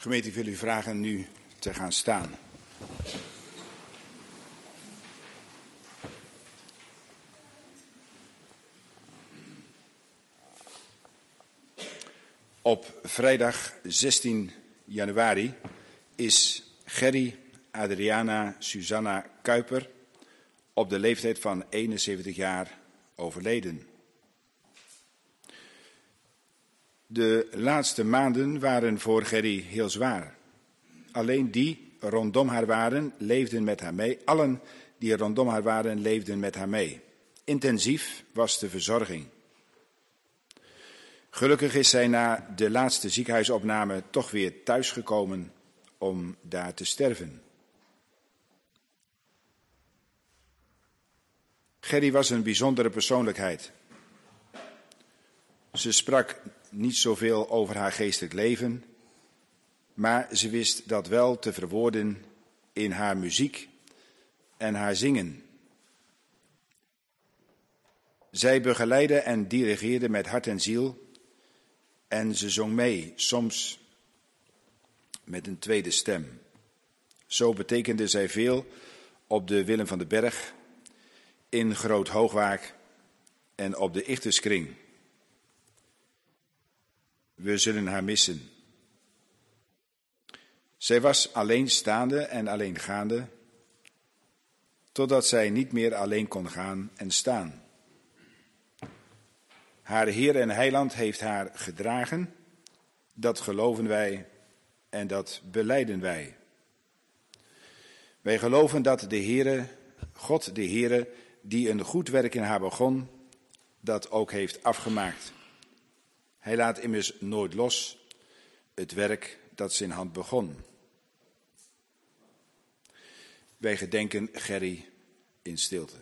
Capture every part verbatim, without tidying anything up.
Gemeente, ik wil u vragen nu te gaan staan. Op vrijdag zestien januari is Gerry Adriana Susanna Kuiper op de leeftijd van eenenzeventig jaar overleden. De laatste maanden waren voor Gerry heel zwaar. Alleen die rondom haar waren, leefden met haar mee. Allen die rondom haar waren, leefden met haar mee. Intensief was de verzorging. Gelukkig is zij na de laatste ziekenhuisopname toch weer thuisgekomen om daar te sterven. Gerry was een bijzondere persoonlijkheid. Ze sprak niet zoveel over haar geestelijk leven, maar ze wist dat wel te verwoorden in haar muziek en haar zingen. Zij begeleidde en dirigeerde met hart en ziel en ze zong mee, soms met een tweede stem. Zo betekende zij veel op de Willem van den Berg, in Groot Hoogwaak en op de Ichterskring. We zullen haar missen. Zij was alleenstaande en alleengaande, totdat zij niet meer alleen kon gaan en staan. Haar Heer en Heiland heeft haar gedragen, dat geloven wij en dat belijden wij. Wij geloven dat de Heere, God de Heere, die een goed werk in haar begon, dat ook heeft afgemaakt. Hij laat immers nooit los het werk dat zijn hand begon. Wij gedenken Gerry in stilte.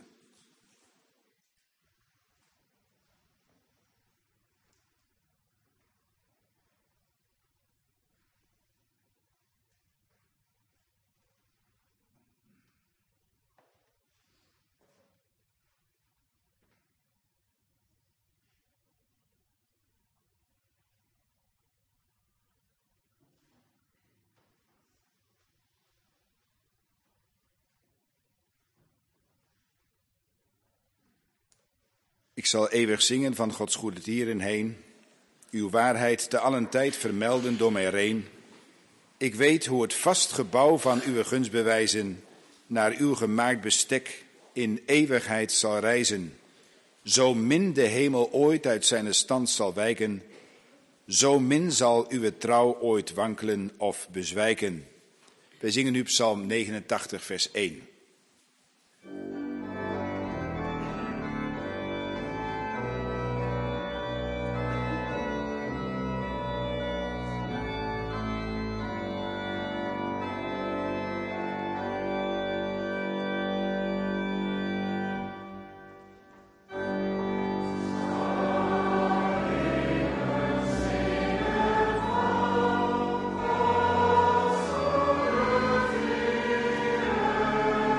Ik zal eeuwig zingen van Gods goede dieren heen, uw waarheid te allen tijd vermelden door mij reen. Ik weet hoe het vast gebouw van uw gunstbewijzen naar uw gemaakt bestek in eeuwigheid zal reizen. Zo min de hemel ooit uit zijn stand zal wijken, zo min zal uw trouw ooit wankelen of bezwijken. Wij zingen nu Psalm negenentachtig, vers één. Oh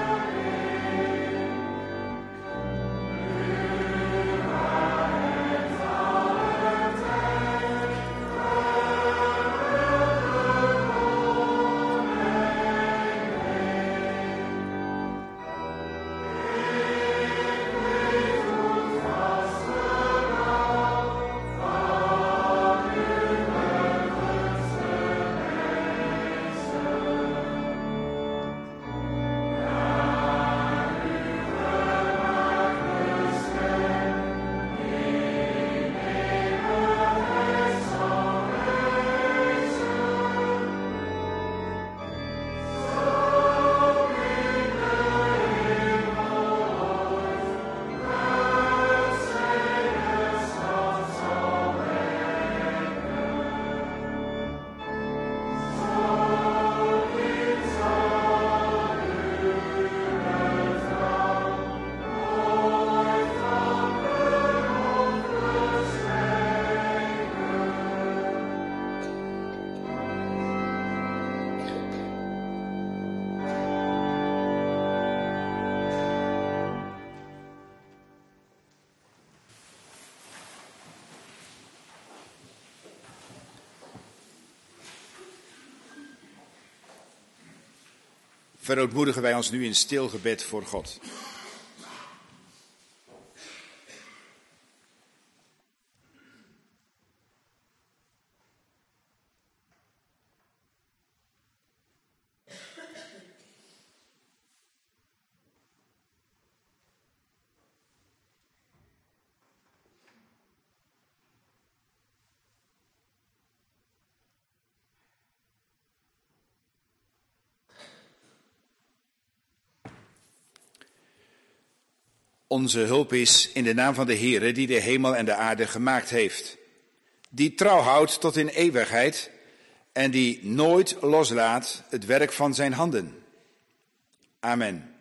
verootmoedigen wij ons nu in stil gebed voor God. Onze hulp is in de naam van de Heere die de hemel en de aarde gemaakt heeft. Die trouw houdt tot in eeuwigheid en die nooit loslaat het werk van zijn handen. Amen.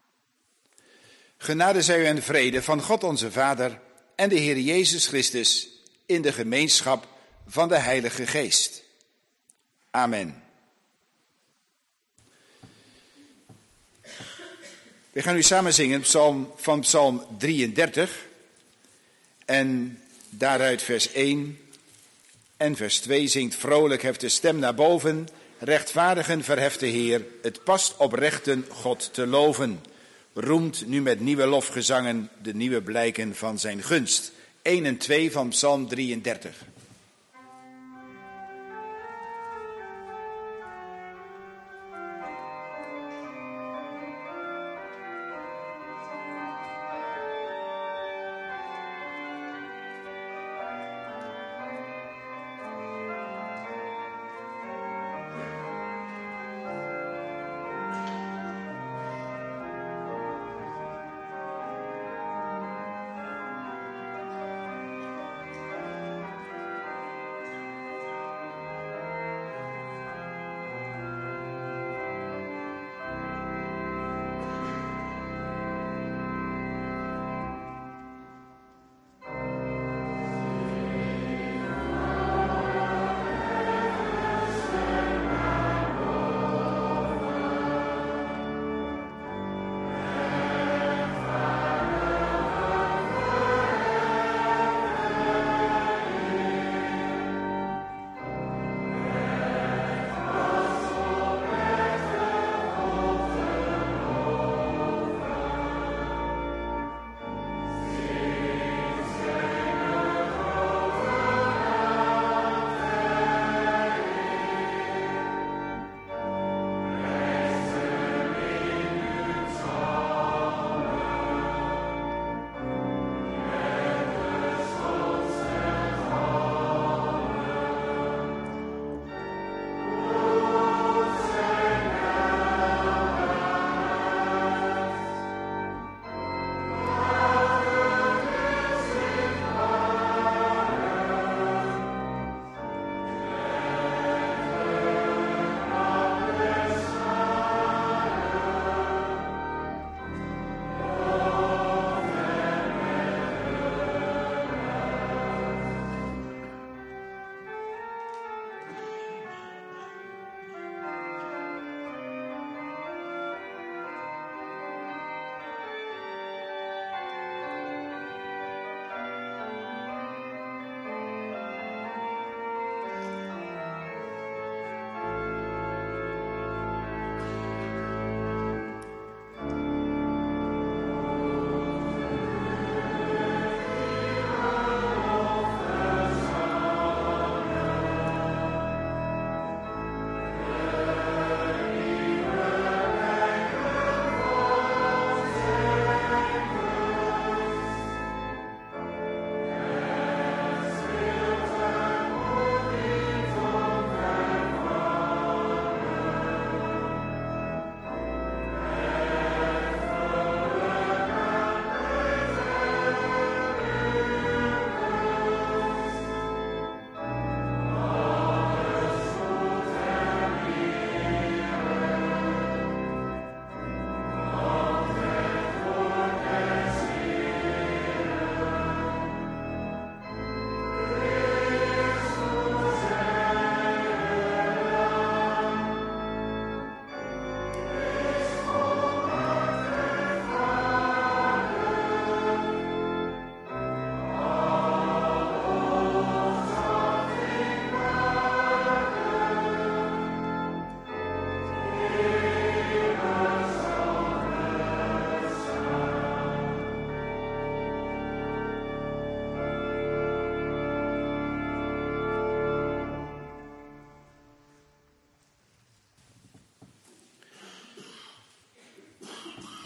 Genade zij u en vrede van God onze Vader en de Heer Jezus Christus in de gemeenschap van de Heilige Geest. Amen. We gaan nu samen zingen psalm, van psalm drieëndertig en daaruit vers één en vers twee zingt vrolijk heft de stem naar boven, rechtvaardigen verheft de Heer, het past oprechten God te loven. Roemt nu met nieuwe lofgezangen de nieuwe blijken van zijn gunst. één en twee van psalm drieëndertig.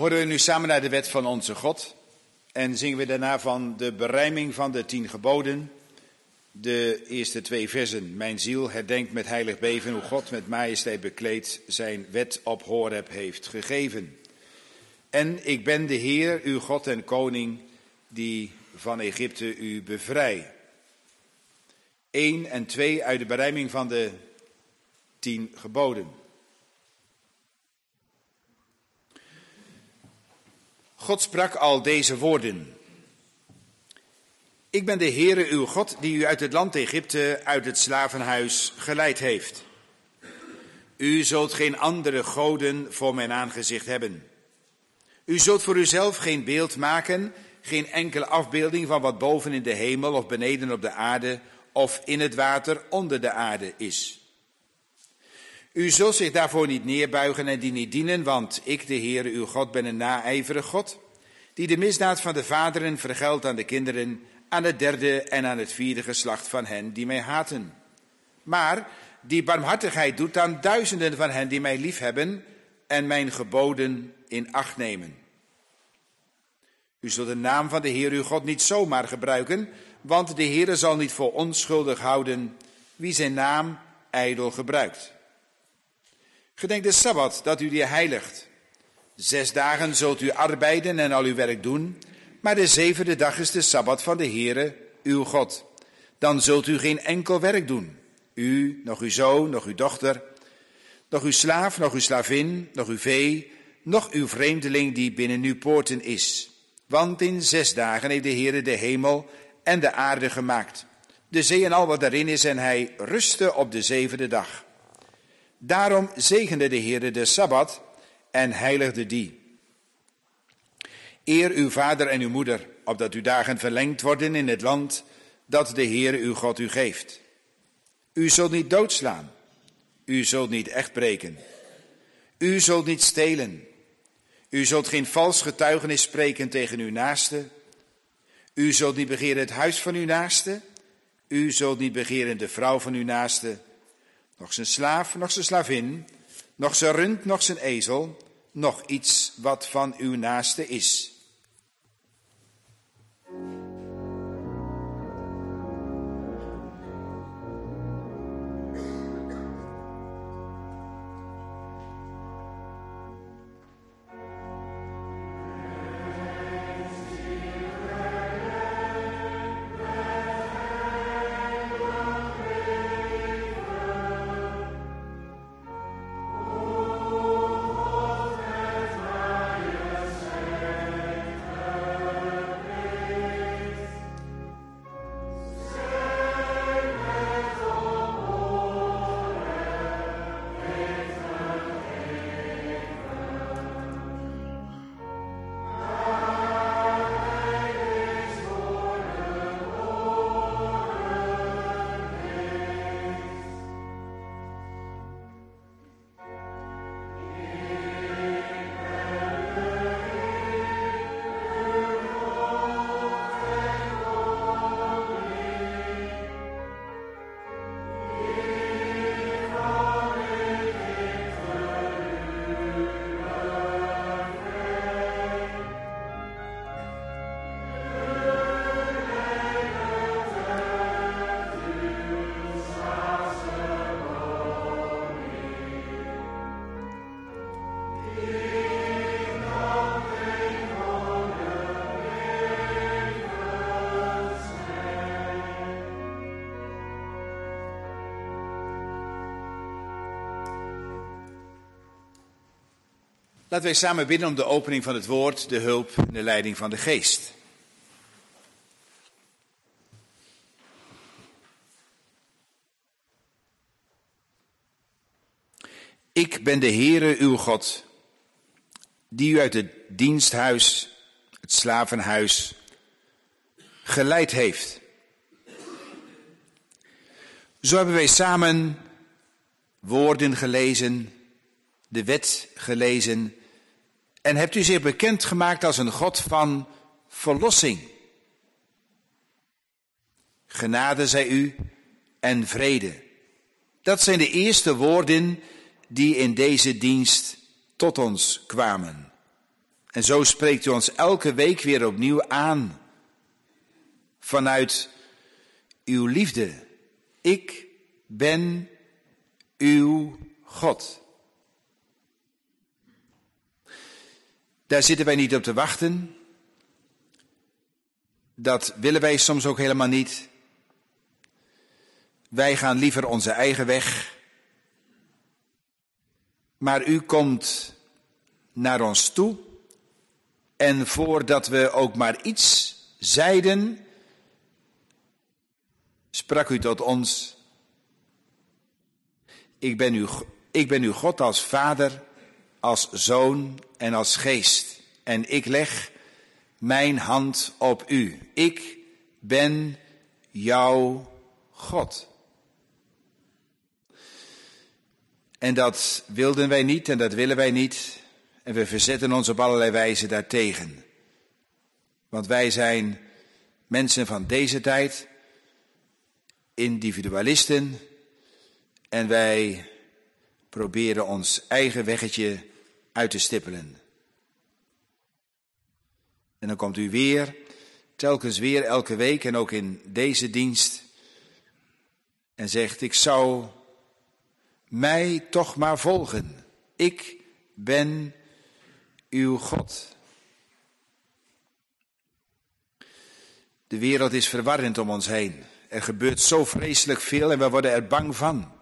Horen we nu samen naar de wet van onze God en zingen we daarna van de berijming van de tien geboden. De eerste twee versen. Mijn ziel herdenkt met heilig beven hoe God met majesteit bekleed zijn wet op Horeb heeft gegeven. En ik ben de Heer, uw God en koning, die van Egypte u bevrij. Eén en twee uit de berijming van de tien geboden. God sprak al deze woorden. Ik ben de Heere uw God die u uit het land Egypte, uit het slavenhuis geleid heeft. U zult geen andere goden voor mijn aangezicht hebben. U zult voor uzelf geen beeld maken, geen enkele afbeelding van wat boven in de hemel of beneden op de aarde of in het water onder de aarde is. U zult zich daarvoor niet neerbuigen en die niet dienen, want ik, de Heere uw God, ben een naijverig God, die de misdaad van de vaderen vergeldt aan de kinderen, aan het derde en aan het vierde geslacht van hen die mij haten. Maar die barmhartigheid doet aan duizenden van hen die mij liefhebben en mijn geboden in acht nemen. U zult de naam van de Heer uw God niet zomaar gebruiken, want de Heere zal niet voor onschuldig houden wie zijn naam ijdel gebruikt. Gedenk de Sabbat dat u die heiligt. Zes dagen zult u arbeiden en al uw werk doen, maar de zevende dag is de Sabbat van de Heere, uw God. Dan zult u geen enkel werk doen. U, nog uw zoon, nog uw dochter, nog uw slaaf, nog uw slavin, nog uw vee, nog uw vreemdeling die binnen uw poorten is. Want in zes dagen heeft de Heere de hemel en de aarde gemaakt, de zee en al wat daarin is, en hij rustte op de zevende dag. Daarom zegende de Heere de Sabbat en heiligde die. Eer uw vader en uw moeder, opdat uw dagen verlengd worden in het land dat de Heere uw God u geeft. U zult niet doodslaan. U zult niet echt breken. U zult niet stelen. U zult geen vals getuigenis spreken tegen uw naaste. U zult niet begeren het huis van uw naaste. U zult niet begeren de vrouw van uw naaste. Nog zijn slaaf, nog zijn slavin, nog zijn rund, nog zijn ezel, nog iets wat van uw naaste is. Laten wij samen bidden om de opening van het woord, de hulp en de leiding van de geest. Ik ben de Heere uw God, die u uit het diensthuis, het slavenhuis, geleid heeft. Zo hebben wij samen woorden gelezen, de wet gelezen, en hebt u zich bekend gemaakt als een God van verlossing. Genade zij u en vrede. Dat zijn de eerste woorden die in deze dienst tot ons kwamen. En zo spreekt u ons elke week weer opnieuw aan. Vanuit uw liefde. Ik ben uw God. Daar zitten wij niet op te wachten. Dat willen wij soms ook helemaal niet. Wij gaan liever onze eigen weg. Maar u komt naar ons toe. En voordat we ook maar iets zeiden, sprak u tot ons. Ik ben uw, ik ben uw God als vader, als zoon en als geest. En ik leg mijn hand op u. Ik ben jouw God. En dat wilden wij niet en dat willen wij niet. En we verzetten ons op allerlei wijzen daartegen. Want wij zijn mensen van deze tijd, individualisten. En wij proberen ons eigen weggetje uit te stippelen. En dan komt u weer, telkens weer, elke week en ook in deze dienst. En zegt, ik zou mij toch maar volgen. Ik ben uw God. De wereld is verwarrend om ons heen. Er gebeurt zo vreselijk veel en we worden er bang van.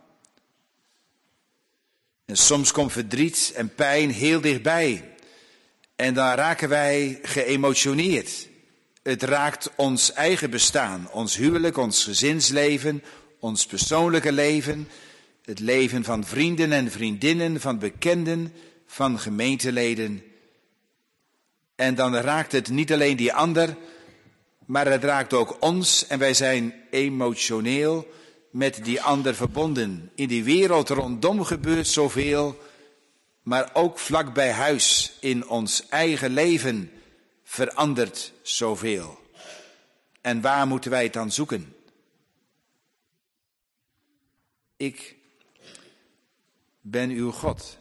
En soms komt verdriet en pijn heel dichtbij. En dan raken wij geëmotioneerd. Het raakt ons eigen bestaan, ons huwelijk, ons gezinsleven, ons persoonlijke leven, het leven van vrienden en vriendinnen, van bekenden, van gemeenteleden. En dan raakt het niet alleen die ander, maar het raakt ook ons en wij zijn emotioneel met die ander verbonden. In die wereld rondom gebeurt zoveel, maar ook vlak bij huis in ons eigen leven verandert zoveel. En waar moeten wij het dan zoeken? Ik ben uw God.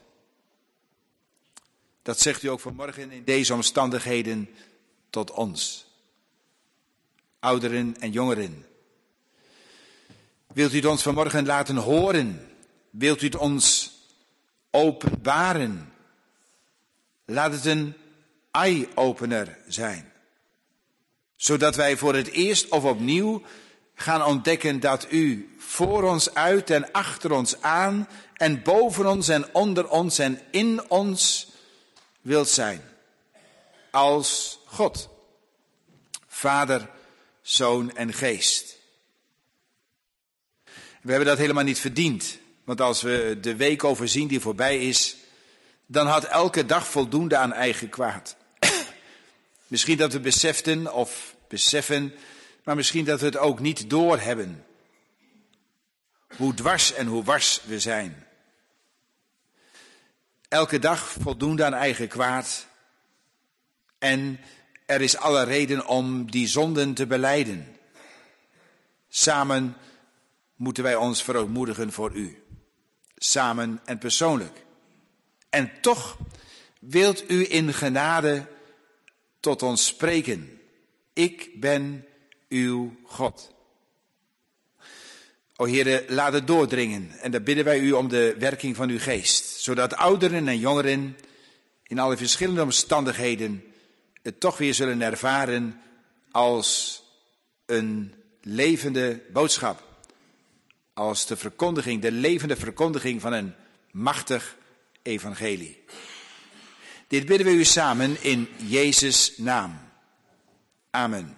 Dat zegt u ook vanmorgen in deze omstandigheden tot ons. Ouderen en jongeren. Wilt u het ons vanmorgen laten horen? Wilt u het ons openbaren? Laat het een eye-opener zijn. Zodat wij voor het eerst of opnieuw gaan ontdekken dat u voor ons uit en achter ons aan en boven ons en onder ons en in ons wilt zijn. Als God. Vader, Zoon en Geest. We hebben dat helemaal niet verdiend. Want als we de week overzien die voorbij is, dan had elke dag voldoende aan eigen kwaad. Misschien dat we beseften of beseffen, maar misschien dat we het ook niet doorhebben. Hoe dwars en hoe wars we zijn. Elke dag voldoende aan eigen kwaad. En er is alle reden om die zonden te belijden. Samen moeten wij ons verootmoedigen voor u. Samen en persoonlijk. En toch wilt u in genade tot ons spreken. Ik ben uw God. O Heere, laat het doordringen. En daar bidden wij u om de werking van uw geest. Zodat ouderen en jongeren in alle verschillende omstandigheden het toch weer zullen ervaren als een levende boodschap. Als de verkondiging, de levende verkondiging van een machtig evangelie. Dit bidden we u samen in Jezus' naam. Amen.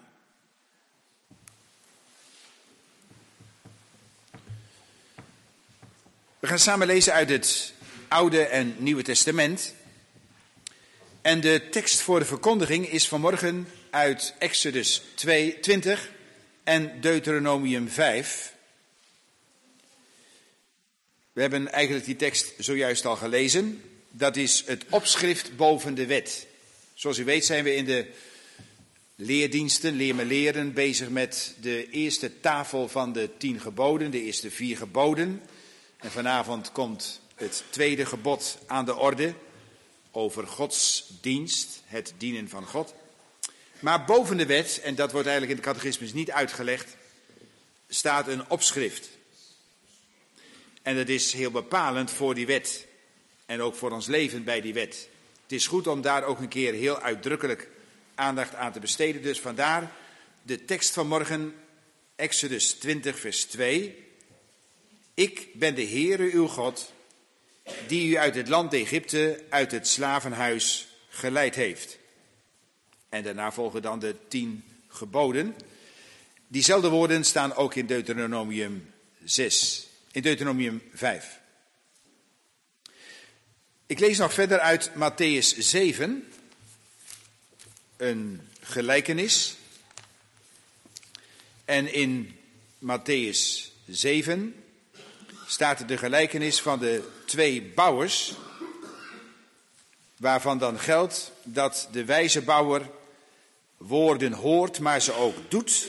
We gaan samen lezen uit het Oude en Nieuwe Testament. En de tekst voor de verkondiging is vanmorgen uit Exodus twintig en Deuteronomium vijf. We hebben eigenlijk die tekst zojuist al gelezen. Dat is het opschrift boven de wet. Zoals u weet zijn we in de leerdiensten, leer me leren, bezig met de eerste tafel van de tien geboden, de eerste vier geboden. En vanavond komt het tweede gebod aan de orde. over Gods dienst, het dienen van God. Maar boven de wet, en dat wordt eigenlijk in de catechismus niet uitgelegd, staat een opschrift. En dat is heel bepalend voor die wet en ook voor ons leven bij die wet. Het is goed om daar ook een keer heel uitdrukkelijk aandacht aan te besteden. Dus vandaar de tekst van morgen, Exodus twintig, vers twee. Ik ben de Heere uw God, die u uit het land Egypte, uit het slavenhuis geleid heeft. En daarna volgen dan de tien geboden. Diezelfde woorden staan ook in Deuteronomium zes, in Deuteronomium vijf. Ik lees nog verder uit Mattheüs zeven, een gelijkenis. En in Mattheüs zeven staat de gelijkenis van de twee bouwers, waarvan dan geldt dat de wijze bouwer woorden hoort, maar ze ook doet.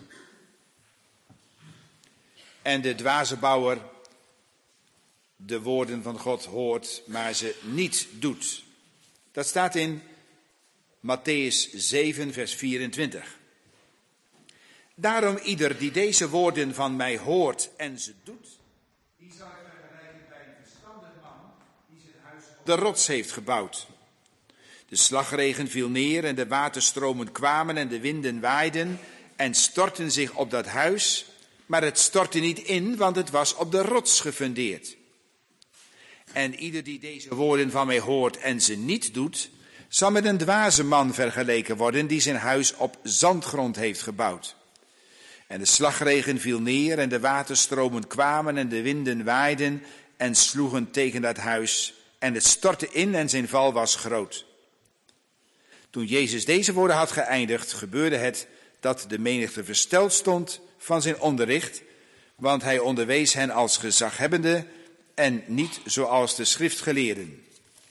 En de dwaze bouwer de woorden van God hoort, maar ze niet doet. Dat staat in Mattheüs zeven, vers vierentwintig. Daarom ieder die deze woorden van mij hoort en ze doet, die zal ik vergelijken bij een verstandig man die zijn huis op de rots heeft gebouwd. De slagregen viel neer en de waterstromen kwamen en de winden waaiden en stortten zich op dat huis, maar het stortte niet in, want het was op de rots gefundeerd. En ieder die deze woorden van mij hoort en ze niet doet, zal met een dwaze man vergeleken worden die zijn huis op zandgrond heeft gebouwd. En de slagregen viel neer en de waterstromen kwamen en de winden waaiden en sloegen tegen dat huis. En het stortte in en zijn val was groot. Toen Jezus deze woorden had geëindigd, gebeurde het dat de menigte versteld stond van zijn onderricht, want hij onderwees hen als gezaghebbende en niet zoals de schriftgeleerden.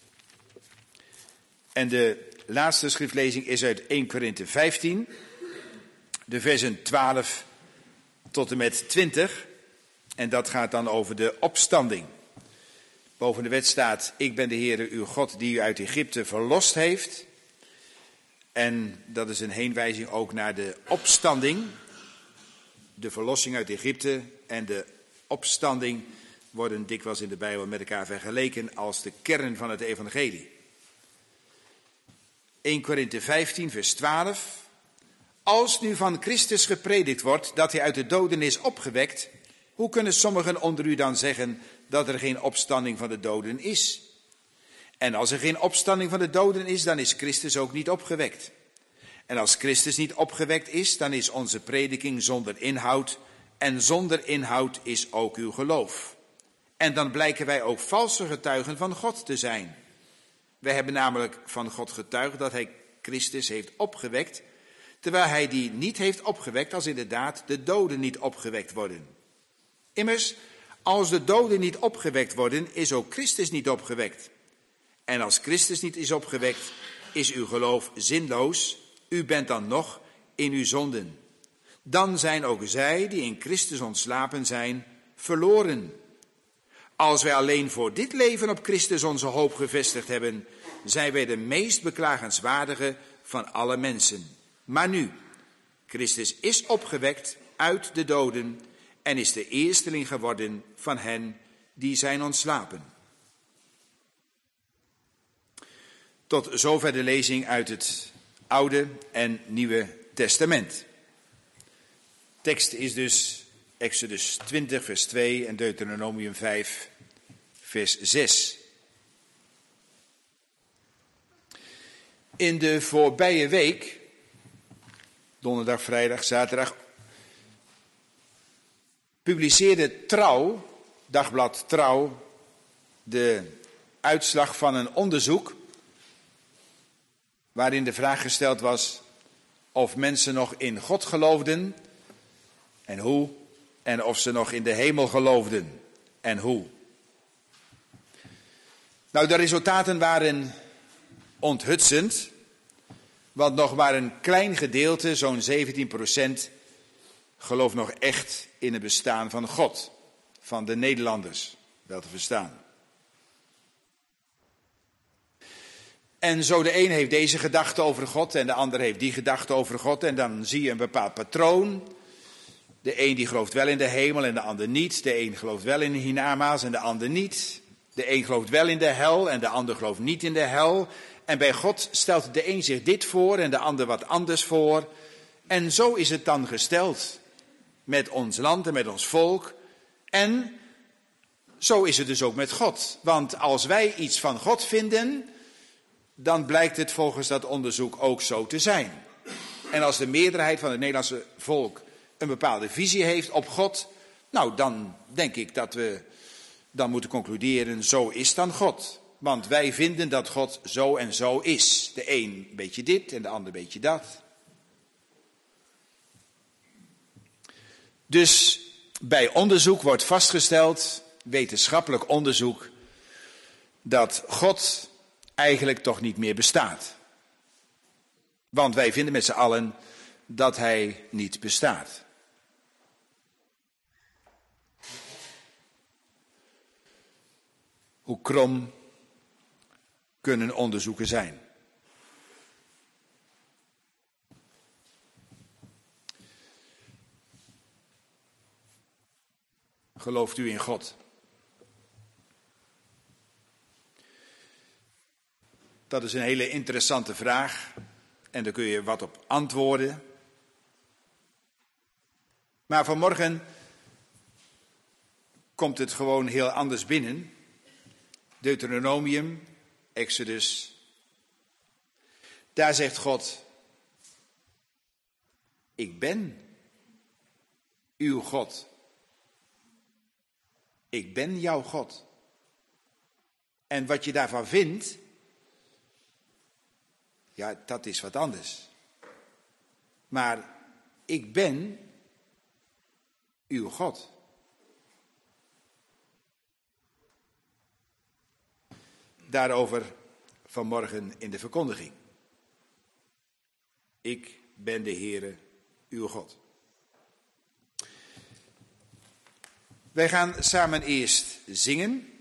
En de laatste schriftlezing is uit eerste Korinthe vijftien, de versen twaalf tot en met twintig. En dat gaat dan over de opstanding. Boven de wet staat, ik ben de Heere uw God die u uit Egypte verlost heeft. En dat is een heenwijzing ook naar de opstanding. De verlossing uit Egypte en de opstanding worden dikwijls in de Bijbel met elkaar vergeleken als de kern van het evangelie. eerste Korinthe vijftien, vers twaalf. Als nu van Christus gepredikt wordt dat hij uit de doden is opgewekt, hoe kunnen sommigen onder u dan zeggen dat er geen opstanding van de doden is? En als er geen opstanding van de doden is, dan is Christus ook niet opgewekt. En als Christus niet opgewekt is, dan is onze prediking zonder inhoud, en zonder inhoud is ook uw geloof. En dan blijken wij ook valse getuigen van God te zijn. Wij hebben namelijk van God getuigd dat hij Christus heeft opgewekt, terwijl hij die niet heeft opgewekt als inderdaad de doden niet opgewekt worden. Immers, als de doden niet opgewekt worden, is ook Christus niet opgewekt. En als Christus niet is opgewekt, is uw geloof zinloos, u bent dan nog in uw zonden. Dan zijn ook zij die in Christus ontslapen zijn, verloren. Als wij alleen voor dit leven op Christus onze hoop gevestigd hebben, zijn wij de meest beklagenswaardige van alle mensen. Maar nu, Christus is opgewekt uit de doden en is de eersteling geworden van hen die zijn ontslapen. Tot zover de lezing uit het Oude en Nieuwe Testament. Tekst is dus Exodus twintig, vers twee en Deuteronomium vijf, vers zes. In de voorbije week, donderdag, vrijdag, zaterdag, publiceerde Trouw, dagblad Trouw, de uitslag van een onderzoek waarin de vraag gesteld was of mensen nog in God geloofden en hoe, en of ze nog in de hemel geloofden en hoe. Nou, de resultaten waren onthutsend, want nog maar een klein gedeelte, zo'n zeventien procent, gelooft nog echt in het bestaan van God, van de Nederlanders, wel te verstaan. En zo de een heeft deze gedachte over God en de ander heeft die gedachte over God. En dan zie je een bepaald patroon. De een die gelooft wel in de hemel en de ander niet. De een gelooft wel in de hiernamaals en de ander niet. De een gelooft wel in de hel en de ander gelooft niet in de hel. En bij God stelt de een zich dit voor en de ander wat anders voor. En zo is het dan gesteld met ons land en met ons volk. En zo is het dus ook met God. Want als wij iets van God vinden, dan blijkt het volgens dat onderzoek ook zo te zijn. En als de meerderheid van het Nederlandse volk een bepaalde visie heeft op God, nou dan denk ik dat we dan moeten concluderen, zo is dan God. Want wij vinden dat God zo en zo is. De een een beetje dit en de ander een beetje dat. Dus bij onderzoek wordt vastgesteld, wetenschappelijk onderzoek, dat God eigenlijk toch niet meer bestaat. Want wij vinden met z'n allen dat hij niet bestaat. Hoe krom kunnen onderzoeken zijn? Gelooft u in God? Dat is een hele interessante vraag en daar kun je wat op antwoorden. Maar vanmorgen komt het gewoon heel anders binnen. Deuteronomium, Exodus. Daar zegt God, ik ben uw God. Ik ben jouw God. En wat je daarvan vindt, ja, dat is wat anders. Maar ik ben uw God. Daarover vanmorgen in de verkondiging. Ik ben de Heere, uw God. Wij gaan samen eerst zingen.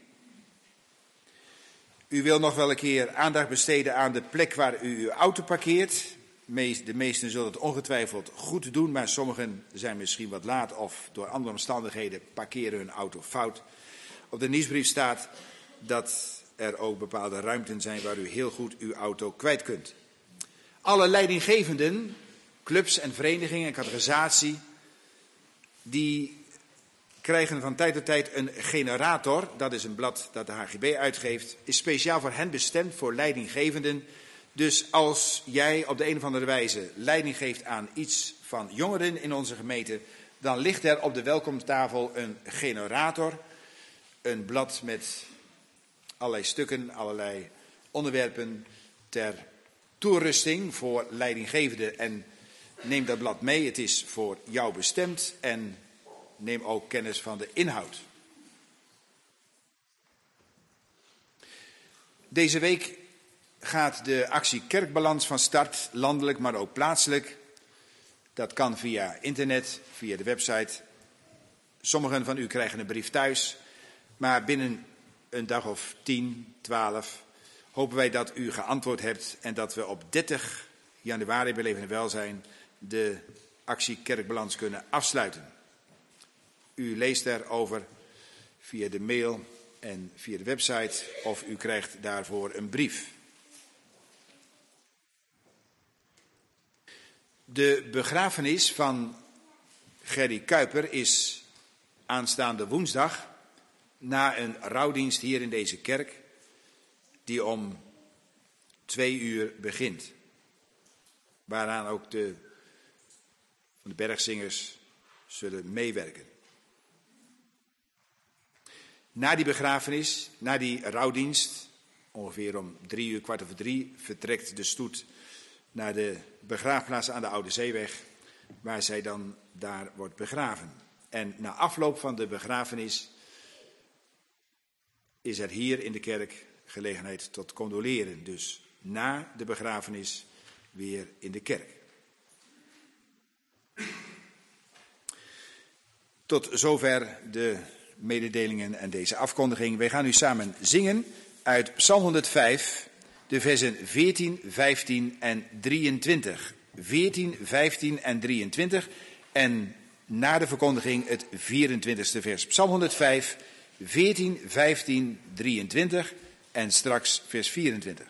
U wil nog wel een keer aandacht besteden aan de plek waar u uw auto parkeert. De meesten zullen het ongetwijfeld goed doen, maar sommigen zijn misschien wat laat of door andere omstandigheden parkeren hun auto fout. Op de nieuwsbrief staat dat er ook bepaalde ruimten zijn waar u heel goed uw auto kwijt kunt. Alle leidinggevenden, clubs en verenigingen en categorisatie, die krijgen van tijd tot tijd een generator. Dat is een blad dat de H G B uitgeeft. Is speciaal voor hen bestemd, voor leidinggevenden. Dus als jij op de een of andere wijze leiding geeft aan iets van jongeren in onze gemeente, dan ligt er op de welkomsttafel een generator. Een blad met allerlei stukken, allerlei onderwerpen ter toerusting voor leidinggevenden. En neem dat blad mee, het is voor jou bestemd en neem ook kennis van de inhoud. Deze week gaat de actie Kerkbalans van start, landelijk maar ook plaatselijk. Dat kan via internet, via de website. Sommigen van u krijgen een brief thuis, maar binnen een dag of tien, twaalf hopen wij dat u geantwoord hebt en dat we op dertig januari bij Leven en Welzijn de actie Kerkbalans kunnen afsluiten. U leest daarover via de mail en via de website of u krijgt daarvoor een brief. De begrafenis van Gerry Kuiper is aanstaande woensdag na een rouwdienst hier in deze kerk die om twee uur begint. Waaraan ook de, van de bergzingers zullen meewerken. Na die begrafenis, na die rouwdienst, ongeveer om drie uur, kwart over drie, vertrekt de stoet naar de begraafplaats aan de Oude Zeeweg, waar zij dan daar wordt begraven. En na afloop van de begrafenis is er hier in de kerk gelegenheid tot condoleren. Dus na de begrafenis weer in de kerk. Tot zover de mededelingen en deze afkondiging. Wij gaan nu samen zingen uit Psalm honderdvijf, de versen veertien, vijftien en drieëntwintig. veertien, vijftien en drieëntwintig. En na de verkondiging het vierentwintigste vers. Psalm honderdvijf, veertien, vijftien, drieëntwintig en straks vers vierentwintig.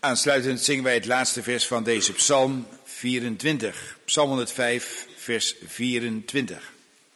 Aansluitend zingen wij het laatste vers van deze psalm vierentwintig. Psalm honderdvijf, vers vierentwintig.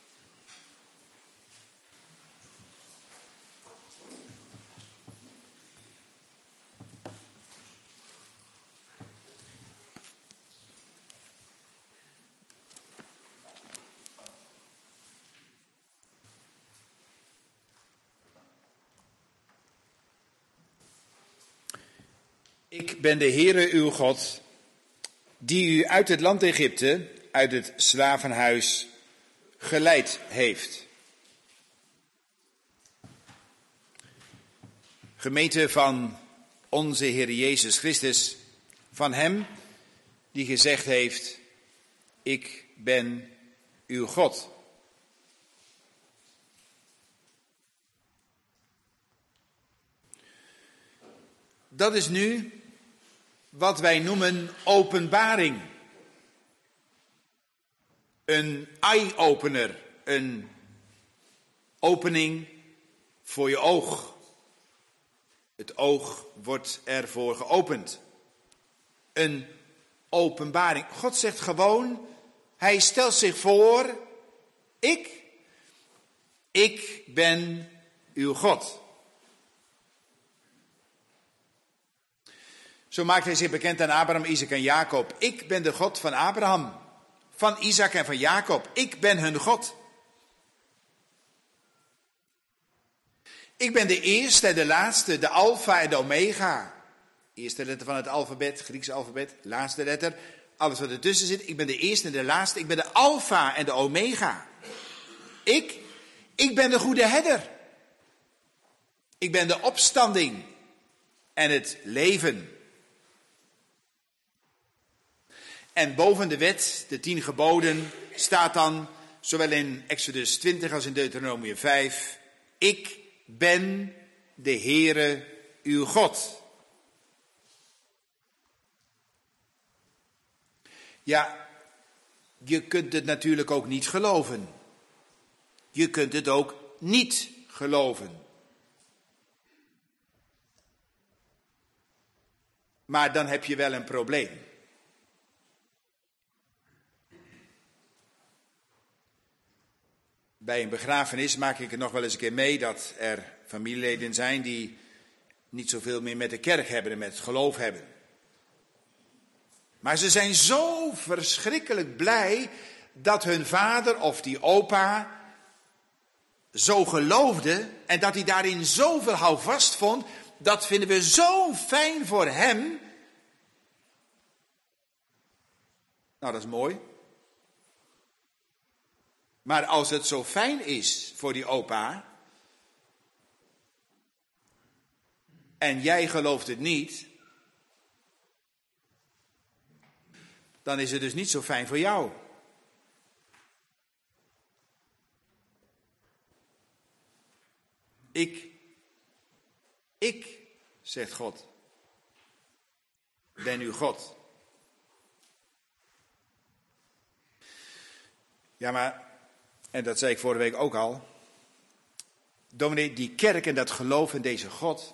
Ik ben de Heere uw God, die u uit het land Egypte, uit het slavenhuis, geleid heeft. Gemeente van onze Heer Jezus Christus, van hem die gezegd heeft, ik ben uw God. Dat is nu wat wij noemen openbaring. Een eye-opener, een opening voor je oog. Het oog wordt ervoor geopend. Een openbaring. God zegt gewoon, hij stelt zich voor, ik, ik ben uw God. Zo maakt hij zich bekend aan Abraham, Isaac en Jacob. Ik ben de God van Abraham, van Isaac en van Jacob. Ik ben hun God. Ik ben de eerste en de laatste, de alfa en de omega. Eerste letter van het alfabet, Griekse alfabet, laatste letter. Alles wat ertussen zit. Ik ben de eerste en de laatste. Ik ben de alfa en de omega. Ik, ik ben de goede herder. Ik ben de opstanding en het leven. En boven de wet, de tien geboden, staat dan, zowel in Exodus twintig als in Deuteronomium vijf, ik ben de Heere uw God. Ja, je kunt het natuurlijk ook niet geloven. Je kunt het ook niet geloven. Maar dan heb je wel een probleem. Bij een begrafenis maak ik het nog wel eens een keer mee dat er familieleden zijn die niet zoveel meer met de kerk hebben en met het geloof hebben. Maar ze zijn zo verschrikkelijk blij dat hun vader of die opa zo geloofde en dat hij daarin zoveel houvast vond. Dat vinden we zo fijn voor hem. Nou, dat is mooi. Maar als het zo fijn is voor die opa en jij gelooft het niet, dan is het dus niet zo fijn voor jou. Ik, ik, zegt God, ben uw God. Ja, maar, en dat zei ik vorige week ook al, dominee, die kerk en dat geloof in deze God.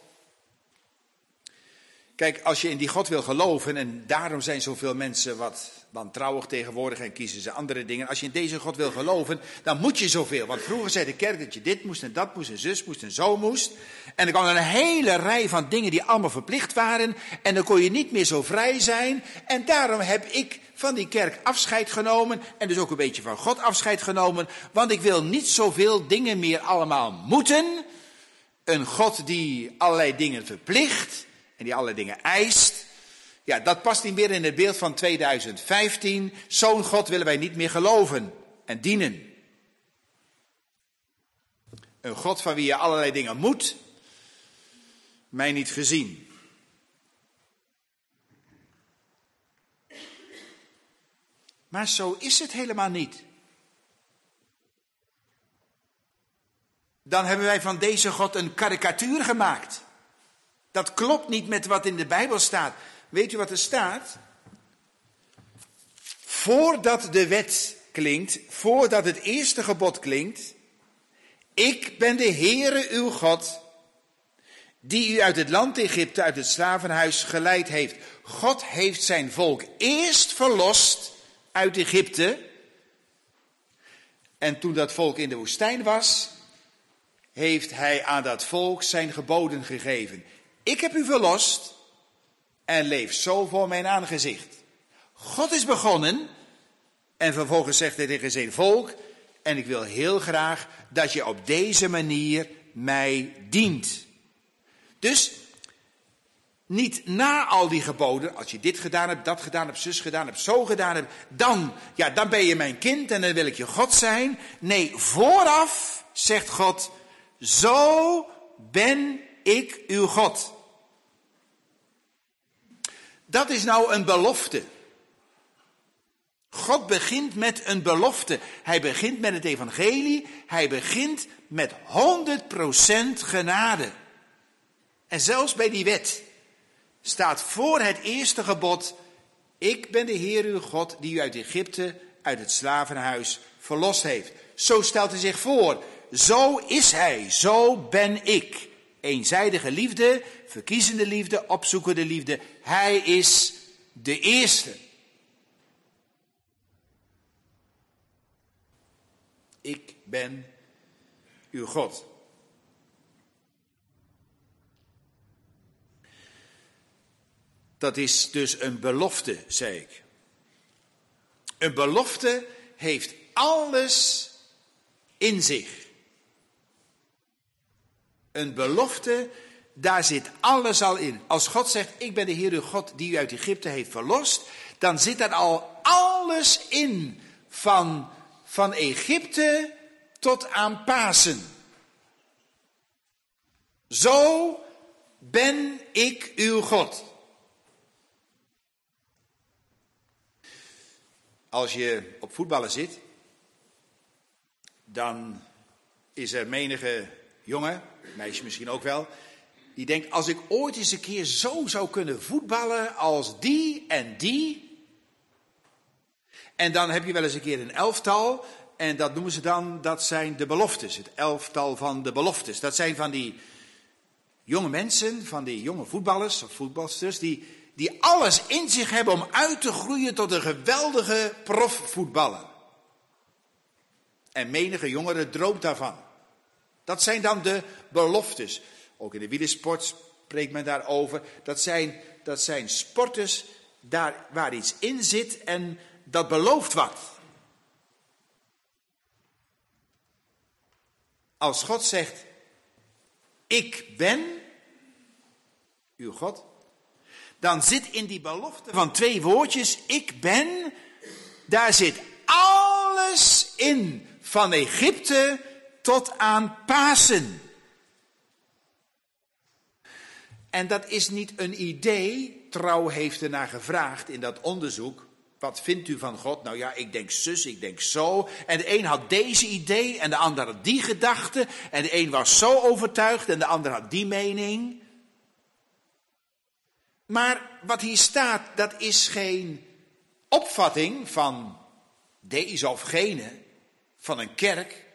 Kijk, als je in die God wil geloven, en daarom zijn zoveel mensen wat wantrouwig tegenwoordig en kiezen ze andere dingen. Als je in deze God wil geloven, dan moet je zoveel. Want vroeger zei de kerk dat je dit moest en dat moest en zus moest en zo moest. En er kwam een hele rij van dingen die allemaal verplicht waren. En dan kon je niet meer zo vrij zijn. En daarom heb ik van die kerk afscheid genomen. En dus ook een beetje van God afscheid genomen. Want ik wil niet zoveel dingen meer allemaal moeten. Een God die allerlei dingen verplicht. En die allerlei dingen eist. Ja, dat past niet meer in het beeld van tweeduizend vijftien. Zo'n God willen wij niet meer geloven en dienen. Een God van wie je allerlei dingen moet, mij niet gezien. Maar zo is het helemaal niet. Dan hebben wij van deze God een karikatuur gemaakt. Dat klopt niet met wat in de Bijbel staat. Weet u wat er staat? Voordat de wet klinkt, voordat het eerste gebod klinkt, ik ben de Heere uw God, die u uit het land Egypte, uit het slavenhuis geleid heeft. God heeft zijn volk eerst verlost uit Egypte. En toen dat volk in de woestijn was, heeft hij aan dat volk zijn geboden gegeven. Ik heb u verlost en leef zo voor mijn aangezicht. God is begonnen en vervolgens zegt hij tegen zijn volk: en ik wil heel graag dat je op deze manier mij dient. Dus niet na al die geboden, als je dit gedaan hebt, dat gedaan hebt, zus gedaan hebt, zo gedaan hebt, dan, ja, dan ben je mijn kind en dan wil ik je God zijn. Nee, vooraf zegt God: zo ben ik uw God. Dat is nou een belofte. God begint met een belofte. Hij begint met het evangelie. Hij begint met honderd procent genade. En zelfs bij die wet staat voor het eerste gebod: ik ben de Heer uw God die u uit Egypte, uit het slavenhuis verlost heeft. Zo stelt hij zich voor. Zo is hij, zo ben ik. Eenzijdige liefde, verkiezende liefde, opzoekende liefde. Hij is de eerste. Ik ben uw God. Dat is dus een belofte, zei ik. Een belofte heeft alles in zich. Een belofte, daar zit alles al in. Als God zegt: ik ben de Heer uw God die u uit Egypte heeft verlost, dan zit daar al alles in. Van, van Egypte tot aan Pasen. Zo ben ik uw God. Als je op voetballen zit, dan is er menige jongen, meisje misschien ook wel, die denkt: als ik ooit eens een keer zo zou kunnen voetballen als die en die. En dan heb je wel eens een keer een elftal, en dat noemen ze dan, dat zijn de beloftes, het elftal van de beloftes. Dat zijn van die jonge mensen, van die jonge voetballers of voetbalsters, die, die alles in zich hebben om uit te groeien tot een geweldige profvoetballer. En menige jongere droomt daarvan. Dat zijn dan de beloftes. Ook in de wielersport spreekt men daarover. Dat zijn, dat zijn sporters daar waar iets in zit en dat belooft wat. Als God zegt: ik ben uw God, dan zit in die belofte van twee woordjes, ik ben, daar zit alles in. Van Egypte tot aan Pasen. En dat is niet een idee. Trouw heeft ernaar gevraagd in dat onderzoek. Wat vindt u van God? Nou ja, ik denk zus, ik denk zo. En de een had deze idee en de ander had die gedachte. En de een was zo overtuigd en de ander had die mening. Maar wat hier staat, dat is geen opvatting van deze of gene, van een kerk.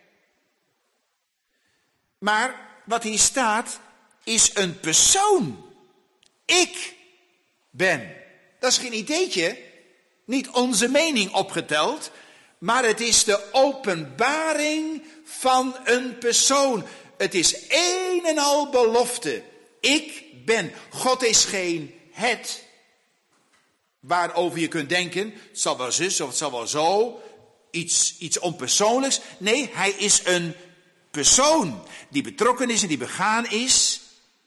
Maar wat hier staat, is een persoon. Ik ben. Dat is geen ideetje, niet onze mening opgeteld, maar het is de openbaring van een persoon. Het is één en al belofte. Ik ben. God is geen het, waarover je kunt denken, het zal wel zus of het zal wel zo, iets, iets onpersoonlijks. Nee, hij is een persoon die betrokken is en die begaan is,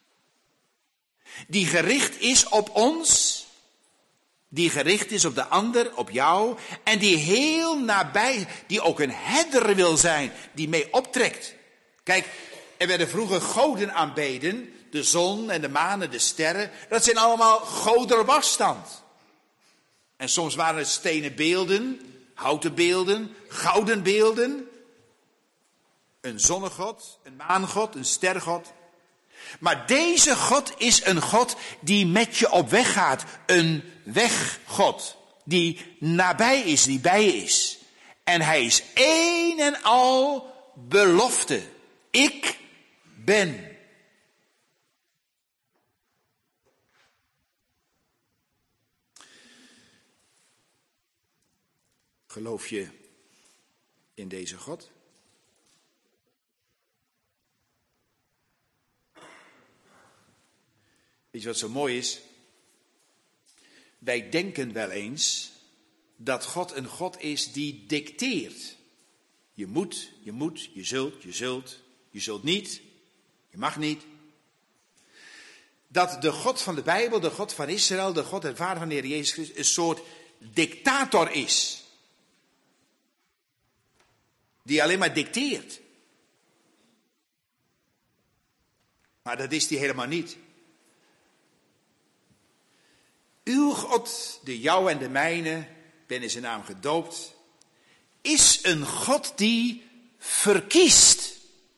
die gericht is op ons, die gericht is op de ander, op jou, en die heel nabij, die ook een herder wil zijn, die mee optrekt. Kijk, er werden vroeger goden aanbeden, de zon en de maan en de sterren, dat zijn allemaal goden op afstand. En soms waren het stenen beelden, houten beelden, gouden beelden. Een zonnegod, een maangod, een stergod. Maar deze God is een God die met je op weg gaat. Een weggod. Die nabij is, die bij je is. En hij is één en al belofte. Ik ben. Geloof je in deze God? Weet je wat zo mooi is? Wij denken wel eens dat God een God is die dicteert. Je moet, je moet, je zult, je zult, je zult niet, je mag niet. Dat de God van de Bijbel, de God van Israël, de God en Vader van de Heer Jezus Christus, een soort dictator is. Die alleen maar dicteert. Maar dat is hij helemaal niet. Uw God, de jouwe en de mijne, ben in zijn naam gedoopt, is een God die verkiest.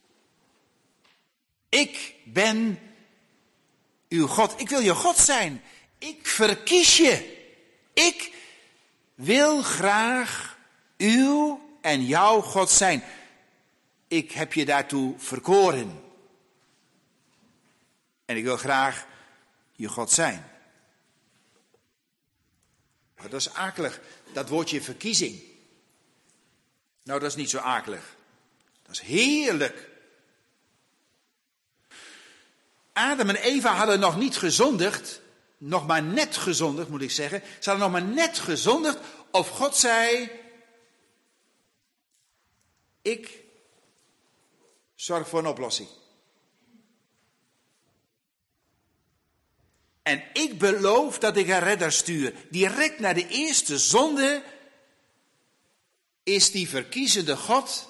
Ik ben uw God. Ik wil je God zijn. Ik verkies je. Ik wil graag uw en jouw God zijn. Ik heb je daartoe verkoren. En ik wil graag je God zijn. Maar dat is akelig. Dat woordje verkiezing. Nou, dat is niet zo akelig. Dat is heerlijk. Adam en Eva hadden nog niet gezondigd. Nog maar net gezondigd, moet ik zeggen. Ze hadden nog maar net gezondigd. Of God zei: ik zorg voor een oplossing. En ik beloof dat ik een redder stuur. Direct na de eerste zonde is die verkiezende God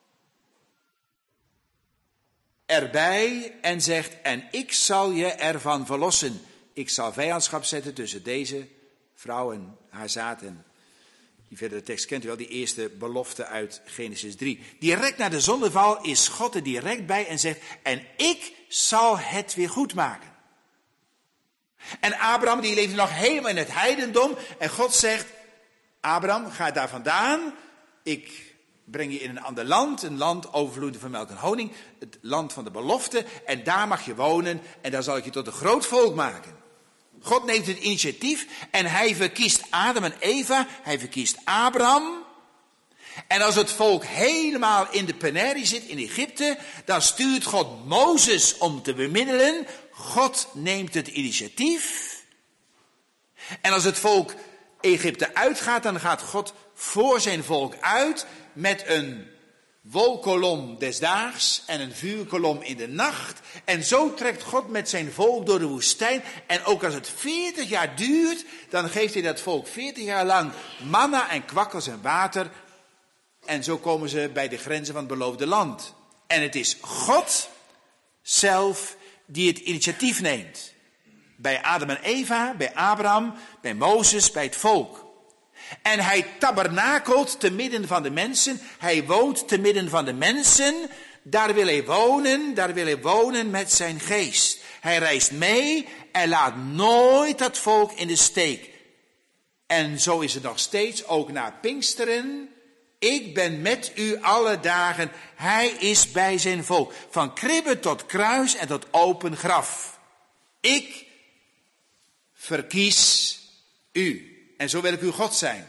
erbij en zegt: en ik zal je ervan verlossen. Ik zal vijandschap zetten tussen deze vrouw en haar zaad. En die verdere tekst kent u wel, die eerste belofte uit Genesis drie. Direct na de zondeval is God er direct bij en zegt: en ik zal het weer goed maken. En Abraham, die leefde nog helemaal in het heidendom. En God zegt: Abraham, ga daar vandaan. Ik breng je in een ander land. Een land overvloeiend van melk en honing. Het land van de belofte. En daar mag je wonen. En daar zal ik je tot een groot volk maken. God neemt het initiatief. En hij verkiest Adam en Eva. Hij verkiest Abraham. En als het volk helemaal in de penarie zit in Egypte, dan stuurt God Mozes om te bemiddelen. God neemt het initiatief. En als het volk Egypte uitgaat, dan gaat God voor zijn volk uit met een wolkolom des daags en een vuurkolom in de nacht. En zo trekt God met zijn volk door de woestijn. En ook als het veertig jaar duurt, dan geeft hij dat volk veertig jaar lang manna en kwakkels en water. En zo komen ze bij de grenzen van het beloofde land. En het is God zelf die het initiatief neemt. Bij Adam en Eva, bij Abraham, bij Mozes, bij het volk. En hij tabernakelt te midden van de mensen. Hij woont te midden van de mensen. Daar wil hij wonen, daar wil hij wonen met zijn geest. Hij reist mee en laat nooit dat volk in de steek. En zo is het nog steeds, ook na Pinksteren. Ik ben met u alle dagen. Hij is bij zijn volk. Van kribbe tot kruis en tot open graf. Ik verkies u. En zo wil ik uw God zijn.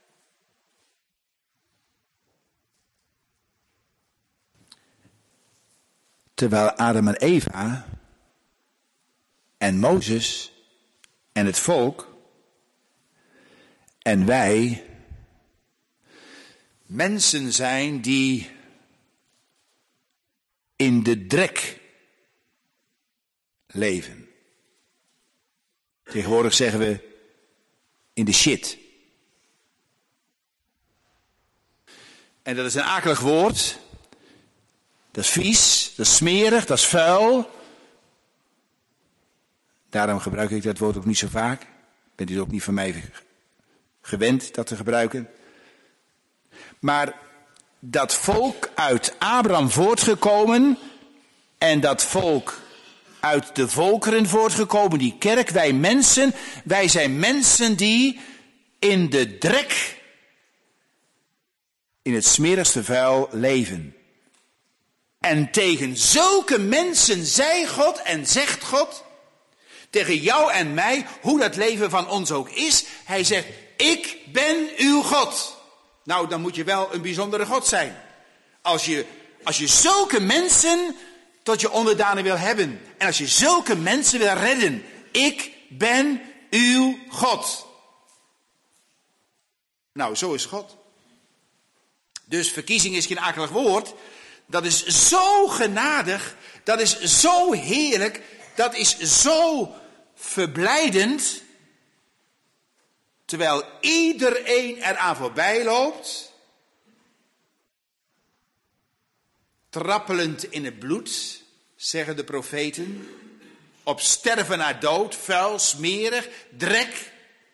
Terwijl Adam en Eva en Mozes en het volk en wij mensen zijn die in de drek leven. Tegenwoordig zeggen we in de shit. En dat is een akelig woord. Dat is vies, dat is smerig, dat is vuil. Daarom gebruik ik dat woord ook niet zo vaak. Bent u ook niet van mij gewend dat te gebruiken. Maar dat volk uit Abraham voortgekomen en dat volk uit de volkeren voortgekomen, die kerk, wij mensen, wij zijn mensen die in de drek, in het smerigste vuil leven. En tegen zulke mensen zei God en zegt God, tegen jou en mij, hoe dat leven van ons ook is, hij zegt: ik ben uw God. Nou, dan moet je wel een bijzondere God zijn. Als je, als je zulke mensen tot je onderdanen wil hebben. En als je zulke mensen wil redden. Ik ben uw God. Nou, zo is God. Dus verkiezing is geen akelig woord. Dat is zo genadig. Dat is zo heerlijk. Dat is zo verblijdend. Terwijl iedereen eraan voorbij loopt. Trappelend in het bloed, zeggen de profeten. Op sterven naar dood, vuil, smerig, drek.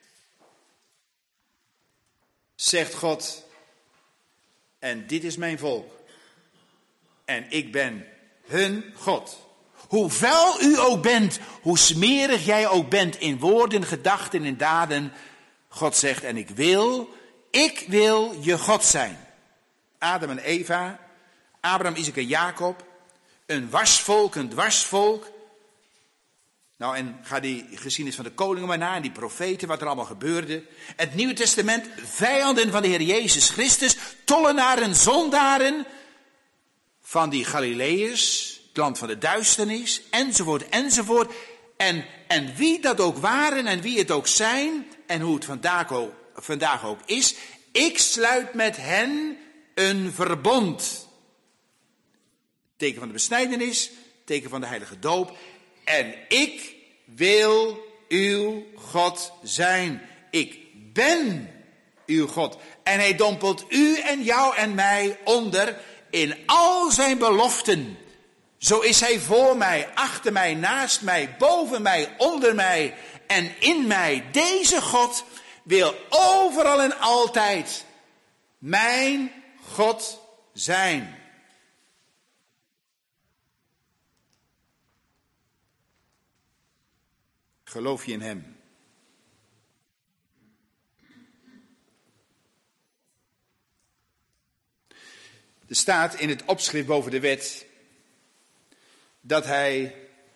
Zegt God. En dit is mijn volk. En ik ben hun God. Hoe vuil u ook bent, hoe smerig jij ook bent in woorden, gedachten en daden. God zegt, en ik wil, ik wil je God zijn. Adam en Eva, Abraham, Isaac en Jacob. Een wasvolk, een dwarsvolk. Nou, en ga die geschiedenis van de koningen maar na en die profeten, wat er allemaal gebeurde. Het Nieuwe Testament, vijanden van de Heer Jezus Christus, tollenaren, zondaren van die Galileërs, het land van de duisternis, enzovoort, enzovoort. En, en wie dat ook waren en wie het ook zijn en hoe het vandaag ook, vandaag ook is, ik sluit met hen een verbond. Teken van de besnijdenis, teken van de heilige doop. En ik wil uw God zijn. Ik ben uw God. En hij dompelt u en jou en mij onder in al zijn beloften. Zo is hij voor mij, achter mij, naast mij, boven mij, onder mij en in mij. Deze God wil overal en altijd mijn God zijn. Geloof je in hem? Er staat in het opschrift boven de wet dat hij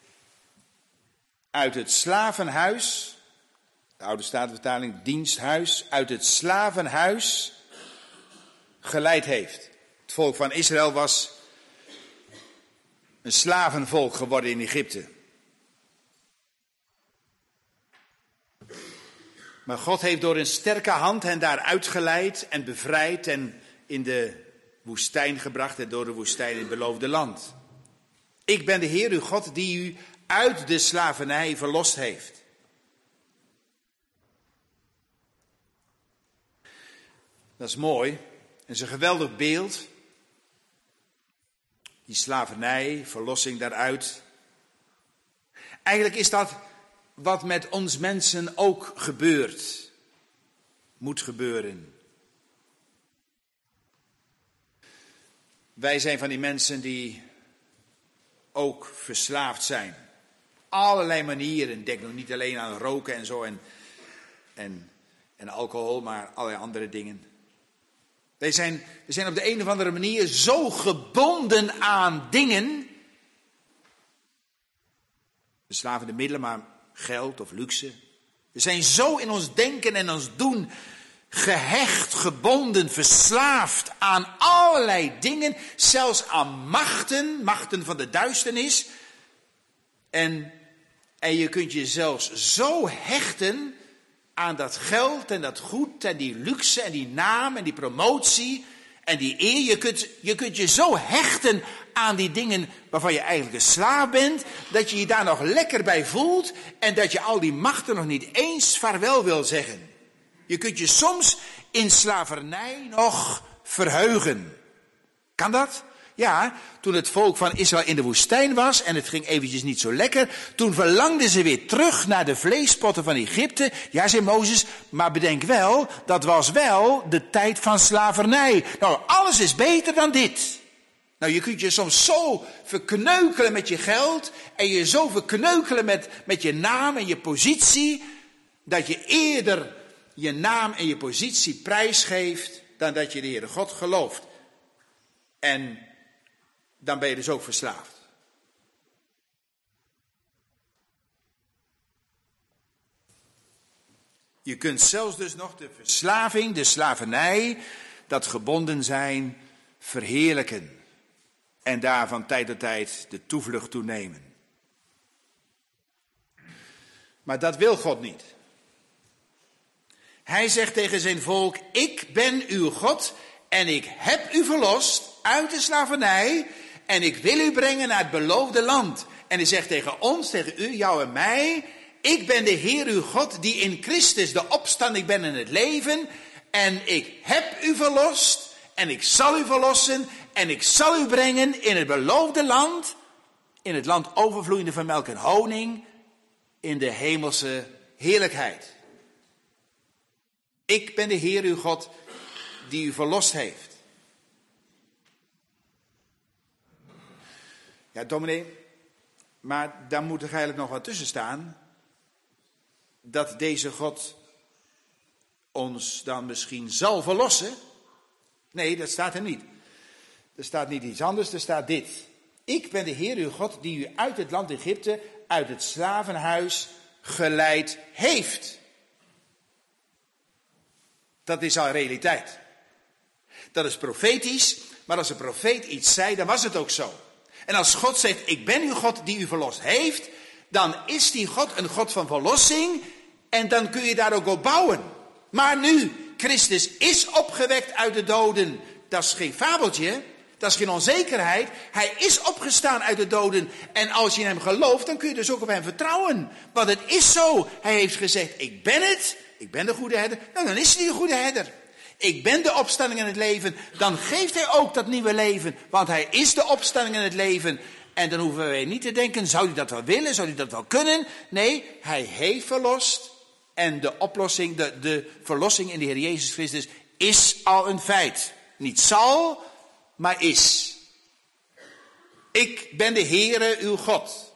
uit het slavenhuis, de oude statenvertaling, diensthuis, uit het slavenhuis geleid heeft. Het volk van Israël was een slavenvolk geworden in Egypte. Maar God heeft door een sterke hand hen daar uitgeleid en bevrijd en in de woestijn gebracht en door de woestijn in het beloofde land. Ik ben de Heer uw God die u uit de slavernij verlost heeft. Dat is mooi. Dat is een geweldig beeld. Die slavernij, verlossing daaruit. Eigenlijk is dat wat met ons mensen ook gebeurt. Moet gebeuren. Wij zijn van die mensen die ook verslaafd zijn. Allerlei manieren. Denk nog niet alleen aan roken en zo en, en, en alcohol, maar allerlei andere dingen. Wij zijn, we zijn op de een of andere manier zo gebonden aan dingen. Verslavende middelen, maar geld of luxe. We zijn zo in ons denken en ons doen gehecht, gebonden, verslaafd aan allerlei dingen. Zelfs aan machten, machten van de duisternis. En, en je kunt je zelfs zo hechten aan dat geld en dat goed en die luxe en die naam en die promotie en die eer. Je kunt, je kunt je zo hechten aan die dingen waarvan je eigenlijk een slaaf bent, dat je je daar nog lekker bij voelt en dat je al die machten nog niet eens vaarwel wil zeggen. Je kunt je soms in slavernij nog verheugen. Kan dat? Ja, toen het volk van Israël in de woestijn was en het ging eventjes niet zo lekker, toen verlangden ze weer terug naar de vleespotten van Egypte. Ja, zei Mozes, maar bedenk wel, dat was wel de tijd van slavernij. Nou, alles is beter dan dit. Nou, je kunt je soms zo verkneukelen met je geld en je zo verkneukelen met, met je naam en je positie, dat je eerder je naam en je positie prijsgeeft dan dat je de Heere God gelooft. En dan ben je dus ook verslaafd. Je kunt zelfs dus nog de verslaving, de slavernij, dat gebonden zijn verheerlijken en daar van tijd tot tijd de toevlucht toe nemen. Maar dat wil God niet. Hij zegt tegen zijn volk, ik ben uw God en ik heb u verlost uit de slavernij en ik wil u brengen naar het beloofde land. En hij zegt tegen ons, tegen u, jou en mij, ik ben de Heer uw God die in Christus de opstanding ben in het leven en ik heb u verlost en ik zal u verlossen en ik zal u brengen in het beloofde land, in het land overvloeiende van melk en honing, in de hemelse heerlijkheid. Ik ben de Heer uw God die u verlost heeft. Ja, dominee, maar daar moet er eigenlijk nog wat tussen staan. Dat deze God ons dan misschien zal verlossen. Nee, dat staat er niet. Er staat niet iets anders, er staat dit. Ik ben de Heer uw God die u uit het land Egypte, uit het slavenhuis geleid heeft. Dat is al realiteit. Dat is profetisch, maar als een profeet iets zei, dan was het ook zo. En als God zegt, ik ben uw God die u verlost heeft, dan is die God een God van verlossing en dan kun je daar ook op bouwen. Maar nu, Christus is opgewekt uit de doden, dat is geen fabeltje, dat is geen onzekerheid. Hij is opgestaan uit de doden en als je in hem gelooft, dan kun je dus ook op hem vertrouwen. Want het is zo, hij heeft gezegd, ik ben het, ik ben de goede herder, nou dan is hij de goede herder. Ik ben de opstanding in het leven, dan geeft hij ook dat nieuwe leven, want hij is de opstanding in het leven. En dan hoeven wij niet te denken, zou hij dat wel willen, zou hij dat wel kunnen? Nee, hij heeft verlost en de oplossing, de, de verlossing in de Heer Jezus Christus is al een feit. Niet zal, maar is. Ik ben de Heere uw God.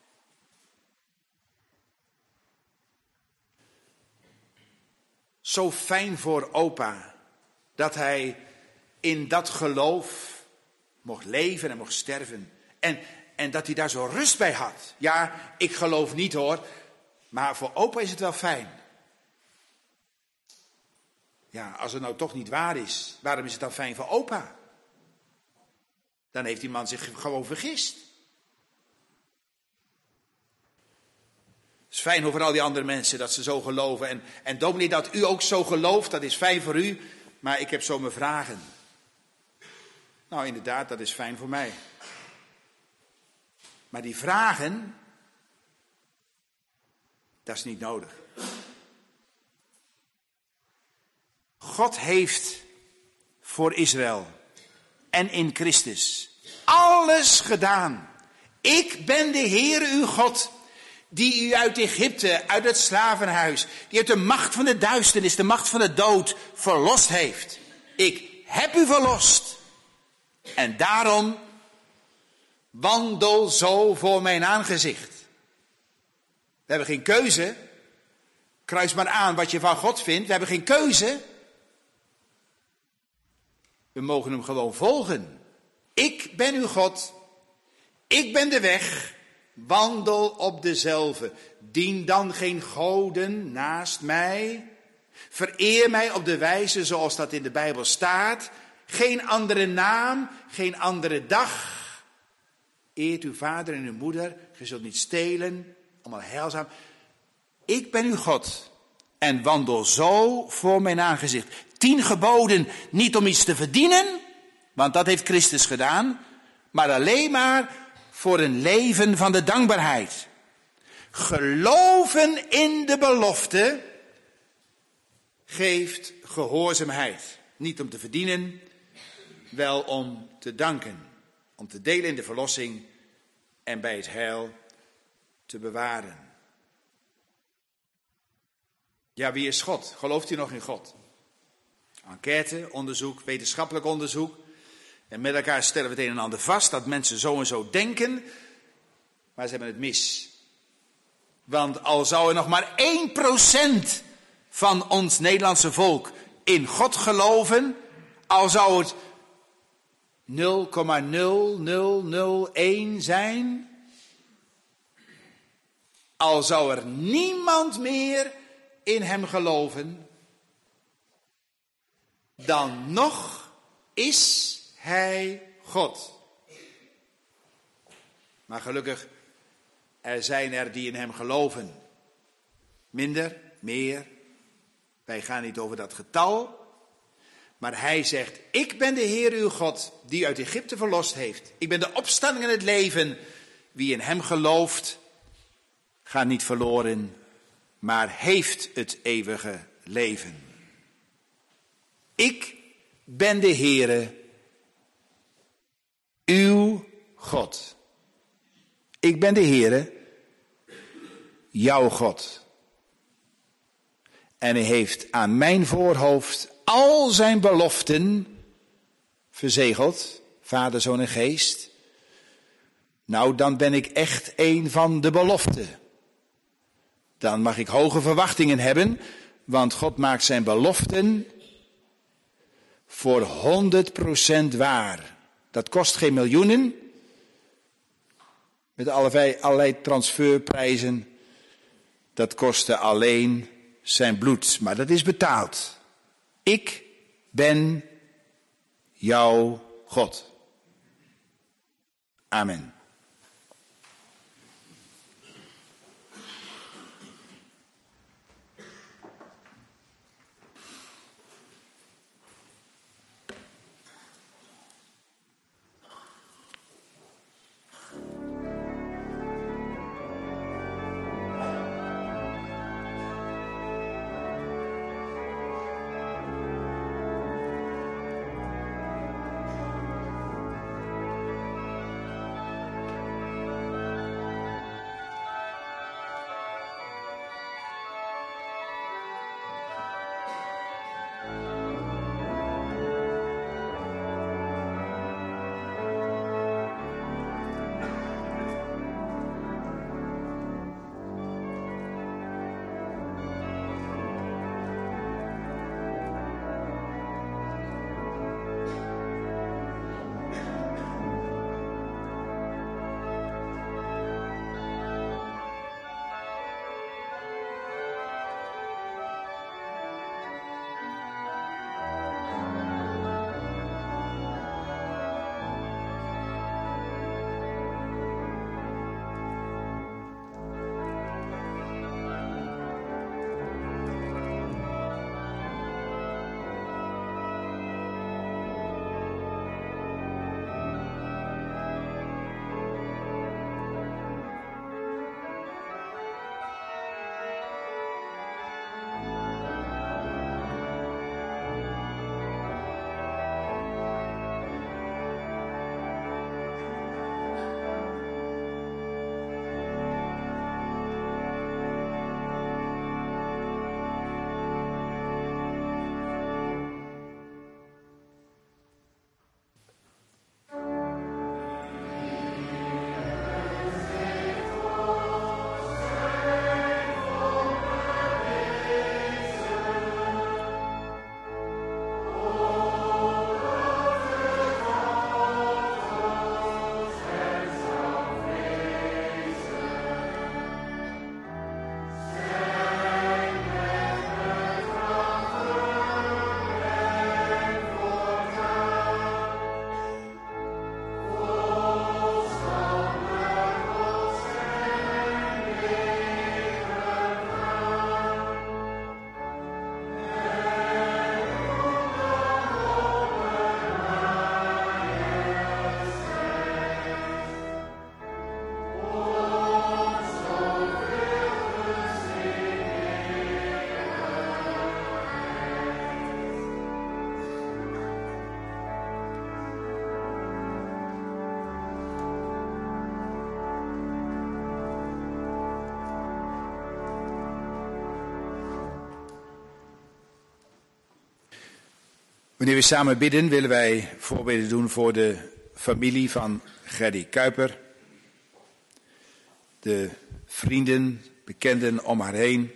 Zo fijn voor opa dat hij in dat geloof mocht leven en mocht sterven. En, en dat hij daar zo rust bij had. Ja, ik geloof niet hoor, maar voor opa is het wel fijn. Ja, als het nou toch niet waar is, waarom is het dan fijn voor opa? Dan heeft die man zich gewoon vergist. Het is fijn voor al die andere mensen dat ze zo geloven. En, en dominee, dat u ook zo gelooft, dat is fijn voor u. Maar ik heb zo mijn vragen. Nou, inderdaad, dat is fijn voor mij. Maar die vragen, dat is niet nodig. God heeft voor Israël en in Christus alles gedaan. Ik ben de Heer uw God, die u uit Egypte, uit het slavenhuis, die uit de macht van de duisternis, de macht van de dood, verlost heeft. Ik heb u verlost. En daarom wandel zo voor mijn aangezicht. We hebben geen keuze. Kruis maar aan wat je van God vindt. We hebben geen keuze. We mogen hem gewoon volgen. Ik ben uw God. Ik ben de weg. Wandel op dezelfde. Dien dan geen goden naast mij. Vereer mij op de wijze zoals dat in de Bijbel staat. Geen andere naam, geen andere dag. Eert uw vader en uw moeder. Je zult niet stelen. Allemaal heilzaam. Ik ben uw God. En wandel zo voor mijn aangezicht. Tien geboden, niet om iets te verdienen. Want dat heeft Christus gedaan. Maar alleen maar voor een leven van de dankbaarheid. Geloven in de belofte geeft gehoorzaamheid. Niet om te verdienen, wel om te danken. Om te delen in de verlossing en bij het heil te bewaren. Ja, wie is God? Gelooft u nog in God? Enquête, onderzoek, wetenschappelijk onderzoek. En met elkaar stellen we het een en ander vast dat mensen zo en zo denken. Maar ze hebben het mis. Want al zou er nog maar één procent van ons Nederlandse volk in God geloven, al zou het nul komma nul nul nul één zijn, al zou er niemand meer in hem geloven, dan nog is hij God. Maar gelukkig, er zijn er die in hem geloven. Minder, meer. Wij gaan niet over dat getal. Maar hij zegt, ik ben de Heer uw God die uit Egypte verlost heeft. Ik ben de opstanding en het leven. Wie in hem gelooft, gaat niet verloren, maar heeft het eeuwige leven. Ik ben de Heere, uw God. Ik ben de Heere, jouw God. En hij heeft aan mijn voorhoofd al zijn beloften verzegeld, Vader, Zoon en Geest. Nou, dan ben ik echt een van de beloften. Dan mag ik hoge verwachtingen hebben, want God maakt zijn beloften voor honderd procent waar. Dat kost geen miljoenen, met allerlei, allerlei transferprijzen. Dat kostte alleen zijn bloed, maar dat is betaald. Ik ben jouw God. Amen. Wanneer we samen bidden, willen wij voorbeden doen voor de familie van Gerdy Kuiper. De vrienden, bekenden om haar heen.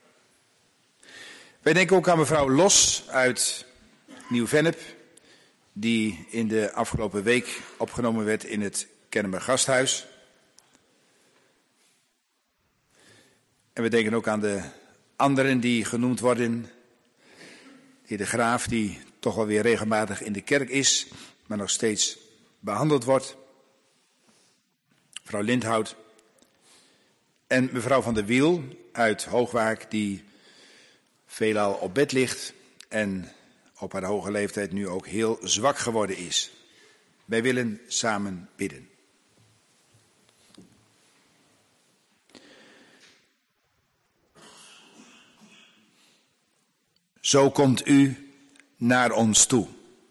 Wij denken ook aan mevrouw Los uit Nieuw-Vennep, die in de afgelopen week opgenomen werd in het Kennemer Gasthuis. En we denken ook aan de anderen die genoemd worden. De heer De Graaf, die toch wel weer regelmatig in de kerk is, maar nog steeds behandeld wordt. Mevrouw Lindhout. En mevrouw van der Wiel uit Hoogwaak, die veelal op bed ligt en op haar hoge leeftijd nu ook heel zwak geworden is. Wij willen samen bidden. Zo komt u naar ons toe.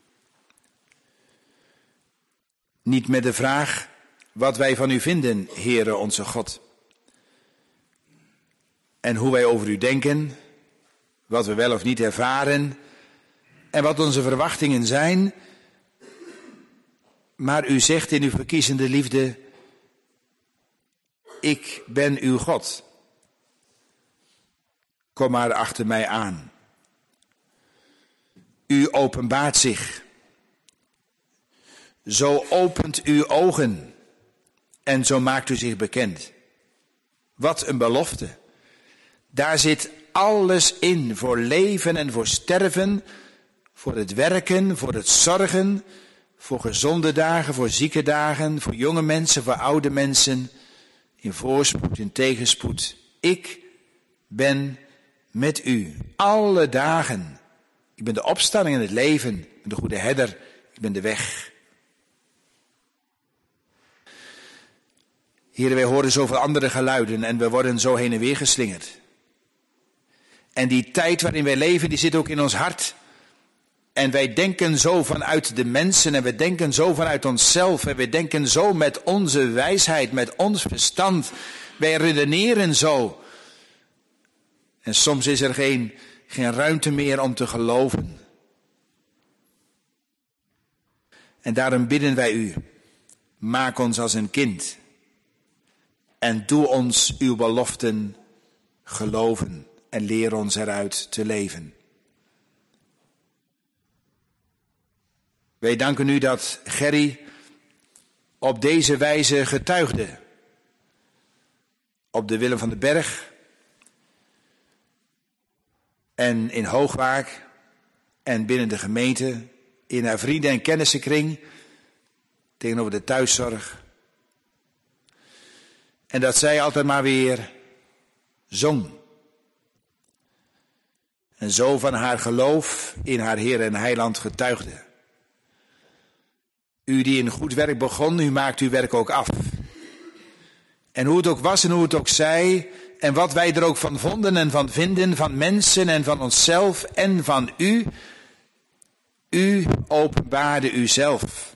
Niet met de vraag wat wij van u vinden, Heere onze God. En hoe wij over u denken, wat we wel of niet ervaren en wat onze verwachtingen zijn. Maar u zegt in uw verkiezende liefde, ik ben uw God. Kom maar achter mij aan. U openbaart zich. Zo opent u ogen en zo maakt u zich bekend. Wat een belofte. Daar zit alles in voor leven en voor sterven, voor het werken, voor het zorgen, voor gezonde dagen, voor zieke dagen, voor jonge mensen, voor oude mensen, in voorspoed, in tegenspoed. Ik ben met u, alle dagen. Ik ben de opstanding en het leven, ik ben de goede herder, ik ben de weg. Heren, wij horen zoveel andere geluiden en we worden zo heen en weer geslingerd. En die tijd waarin wij leven, die zit ook in ons hart. En wij denken zo vanuit de mensen en we denken zo vanuit onszelf. En we denken zo met onze wijsheid, met ons verstand. Wij redeneren zo. En soms is er geen, geen ruimte meer om te geloven. En daarom bidden wij u, maak ons als een kind. En doe ons uw beloften geloven. En leer ons eruit te leven. Wij danken u dat Gerry op deze wijze getuigde. Op de Willem van den Berg. En in Hoogwaak. En binnen de gemeente. In haar vrienden- en kennissenkring. Tegenover de thuiszorg. En dat zij altijd maar weer zong. En zo van haar geloof in haar Heer en Heiland getuigde. U die een goed werk begon, u maakt uw werk ook af. En hoe het ook was en hoe het ook zij, en wat wij er ook van vonden en van vinden, van mensen en van onszelf en van u, u openbaarde uzelf.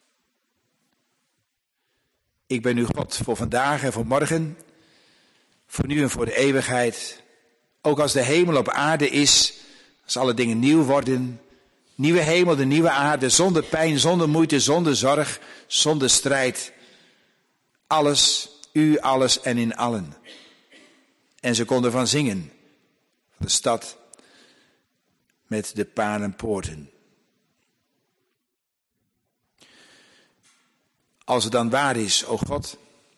Ik ben uw God voor vandaag en voor morgen, voor nu en voor de eeuwigheid. Ook als de hemel op aarde is, als alle dingen nieuw worden, nieuwe hemel, de nieuwe aarde, zonder pijn, zonder moeite, zonder zorg, zonder strijd. Alles, u alles en in allen. En ze konden van zingen, van de stad met de palenpoorten. Als het dan waar is, o God,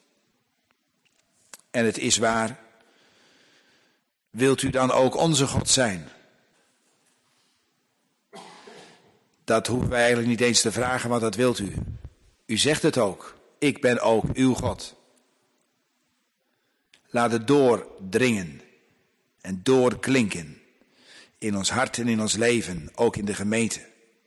en het is waar, wilt u dan ook onze God zijn? Dat hoeven wij eigenlijk niet eens te vragen, want dat wilt u. U zegt het ook. Ik ben ook uw God. Laat het doordringen en doorklinken in ons hart en in ons leven, ook in de gemeente.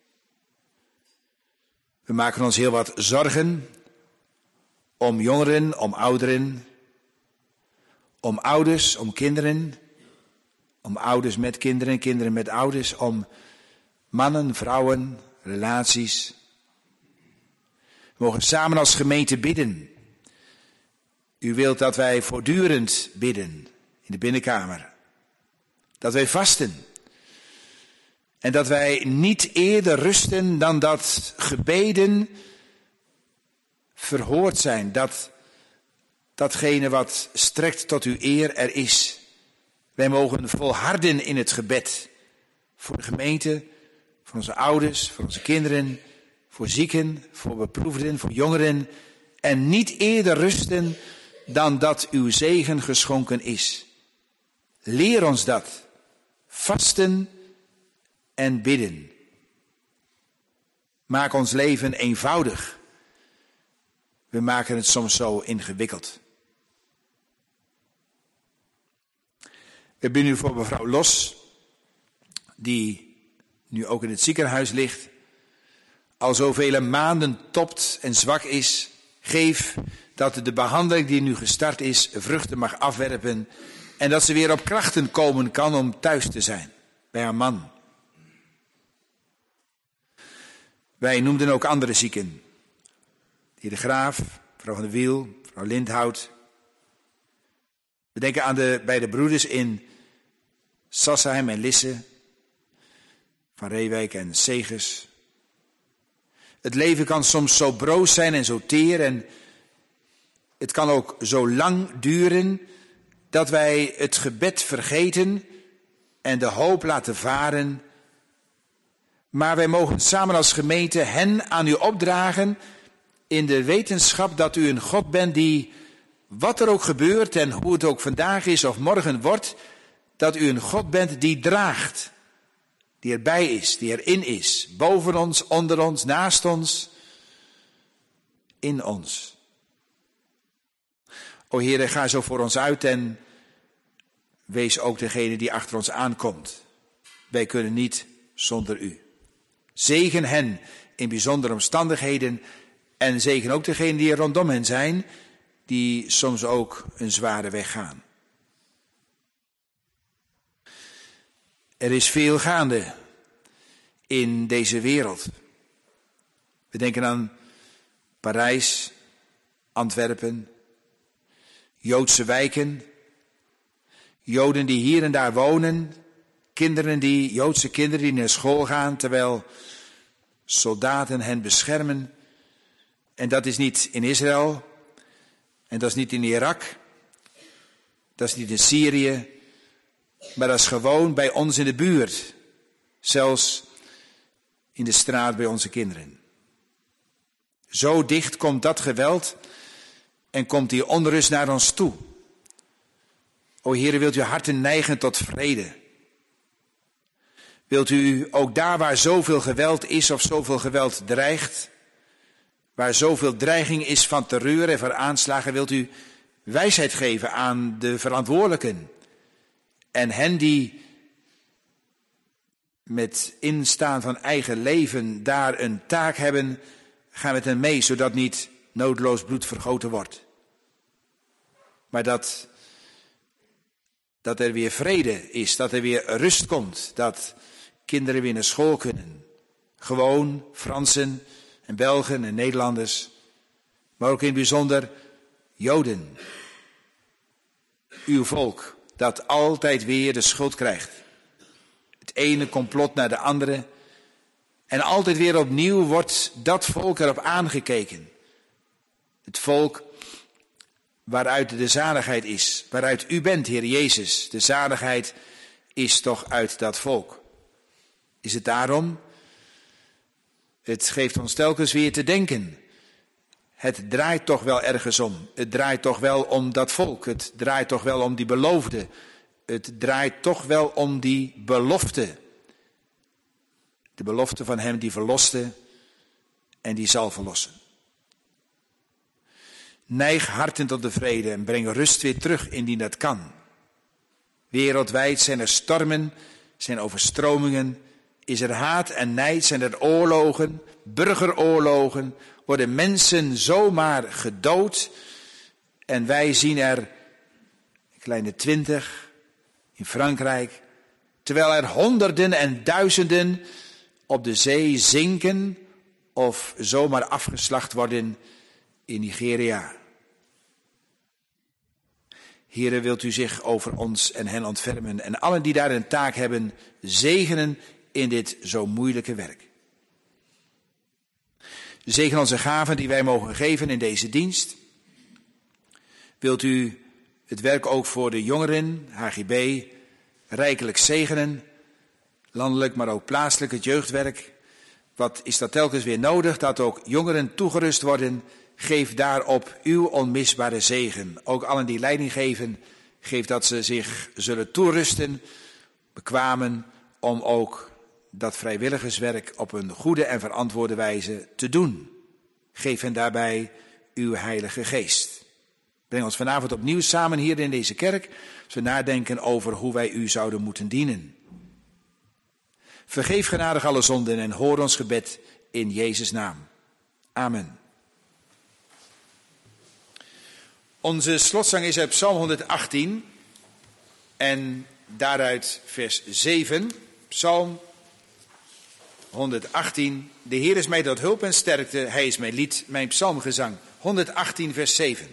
We maken ons heel wat zorgen om jongeren, om ouderen, om ouders, om kinderen, om ouders met kinderen, kinderen met ouders, om mannen, vrouwen, relaties. We mogen samen als gemeente bidden. U wilt dat wij voortdurend bidden in de binnenkamer. Dat wij vasten. En dat wij niet eerder rusten dan dat gebeden verhoord zijn. Dat datgene wat strekt tot uw eer er is. Wij mogen volharden in het gebed. Voor de gemeente, voor onze ouders, voor onze kinderen, voor zieken, voor beproefden, voor jongeren. En niet eerder rusten dan dat uw zegen geschonken is. Leer ons dat. Vasten en bidden. Maak ons leven eenvoudig. We maken het soms zo ingewikkeld. Ik ben nu voor mevrouw Los, die nu ook in het ziekenhuis ligt, al zoveel maanden topt en zwak is. Geef dat de behandeling die nu gestart is vruchten mag afwerpen en dat ze weer op krachten komen kan om thuis te zijn bij haar man. Wij noemden ook andere zieken. Die de Graaf, mevrouw van der Wiel, mevrouw Lindhout. We denken aan de beide broeders in Sassheim en Lisse, van Reewijk en Segers. Het leven kan soms zo broos zijn en zo teer en het kan ook zo lang duren dat wij het gebed vergeten en de hoop laten varen. Maar wij mogen samen als gemeente hen aan u opdragen in de wetenschap dat u een God bent die, wat er ook gebeurt en hoe het ook vandaag is of morgen wordt, dat u een God bent die draagt, die erbij is, die erin is, boven ons, onder ons, naast ons, in ons. O Heere, ga zo voor ons uit en wees ook degene die achter ons aankomt. Wij kunnen niet zonder u. Zegen hen in bijzondere omstandigheden en zegen ook degenen die er rondom hen zijn, die soms ook een zware weg gaan. Er is veel gaande in deze wereld. We denken aan Parijs, Antwerpen, Joodse wijken, Joden die hier en daar wonen, kinderen die, Joodse kinderen die naar school gaan, terwijl soldaten hen beschermen. En dat is niet in Israël, en dat is niet in Irak, dat is niet in Syrië, maar dat is gewoon bij ons in de buurt, zelfs in de straat bij onze kinderen. Zo dicht komt dat geweld en komt die onrust naar ons toe. O Heere, wilt u harten neigen tot vrede? Wilt u ook daar waar zoveel geweld is of zoveel geweld dreigt, waar zoveel dreiging is van terreur en van aanslagen, wilt u wijsheid geven aan de verantwoordelijken en hen die met instaan van eigen leven daar een taak hebben, ga met hen mee, zodat niet noodloos bloed vergoten wordt. Maar dat, dat er weer vrede is, dat er weer rust komt, dat kinderen weer naar school kunnen. Gewoon Fransen en Belgen en Nederlanders, maar ook in het bijzonder Joden. Uw volk dat altijd weer de schuld krijgt. Het ene complot naar de andere. En altijd weer opnieuw wordt dat volk erop aangekeken. Het volk waaruit de zaligheid is, waaruit u bent, Heer Jezus. De zaligheid is toch uit dat volk. Is het daarom? Het geeft ons telkens weer te denken. Het draait toch wel ergens om. Het draait toch wel om dat volk. Het draait toch wel om die beloofde. Het draait toch wel om die belofte. De belofte van hem die verloste en die zal verlossen. Neig harten tot de vrede en breng rust weer terug indien dat kan. Wereldwijd zijn er stormen, zijn overstromingen, is er haat en nijd, zijn er oorlogen, burgeroorlogen, worden mensen zomaar gedood. En wij zien er een kleine twintig in Frankrijk, terwijl er honderden en duizenden op de zee zinken of zomaar afgeslacht worden in Nigeria. Heere, wilt u zich over ons en hen ontfermen en allen die daar een taak hebben zegenen in dit zo moeilijke werk. Zegen onze gaven die wij mogen geven in deze dienst. Wilt u het werk ook voor de jongeren, H G B, rijkelijk zegenen, landelijk maar ook plaatselijk het jeugdwerk. Wat is dat telkens weer nodig, dat ook jongeren toegerust worden. Geef daarop uw onmisbare zegen. Ook allen die leiding geven, geef dat ze zich zullen toerusten, bekwamen om ook dat vrijwilligerswerk op een goede en verantwoorde wijze te doen. Geef hen daarbij uw Heilige Geest. Breng ons vanavond opnieuw samen hier in deze kerk, als we nadenken over hoe wij u zouden moeten dienen. Vergeef genadig alle zonden en hoor ons gebed in Jezus' naam. Amen. Onze slotzang is uit Psalm honderdachttien en daaruit vers zeven. Psalm honderdachttien. De Heer is mij tot hulp en sterkte, hij is mijn lied, mijn psalmgezang. honderdachttien vers zeven.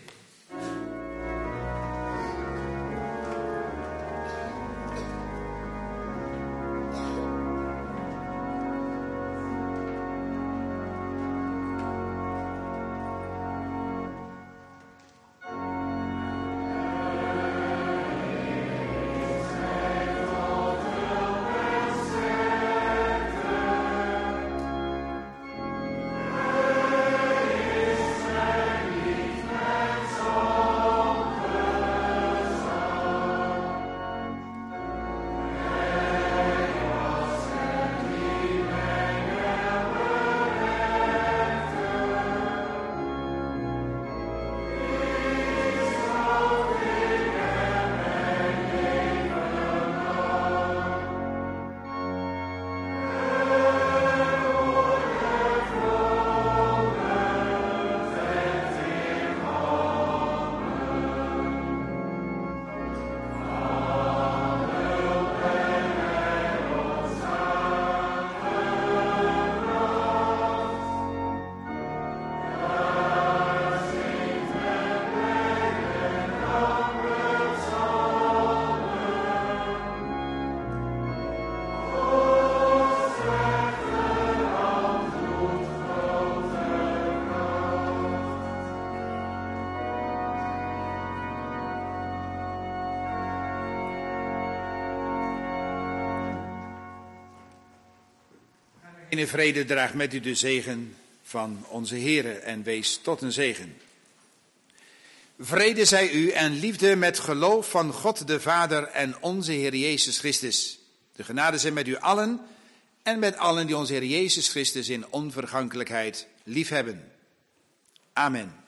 In de vrede draagt met u de zegen van onze Heere en wees tot een zegen. Vrede zij u en liefde met geloof van God de Vader en onze Heer Jezus Christus. De genade zij met u allen en met allen die onze Heer Jezus Christus in onvergankelijkheid liefhebben. Amen.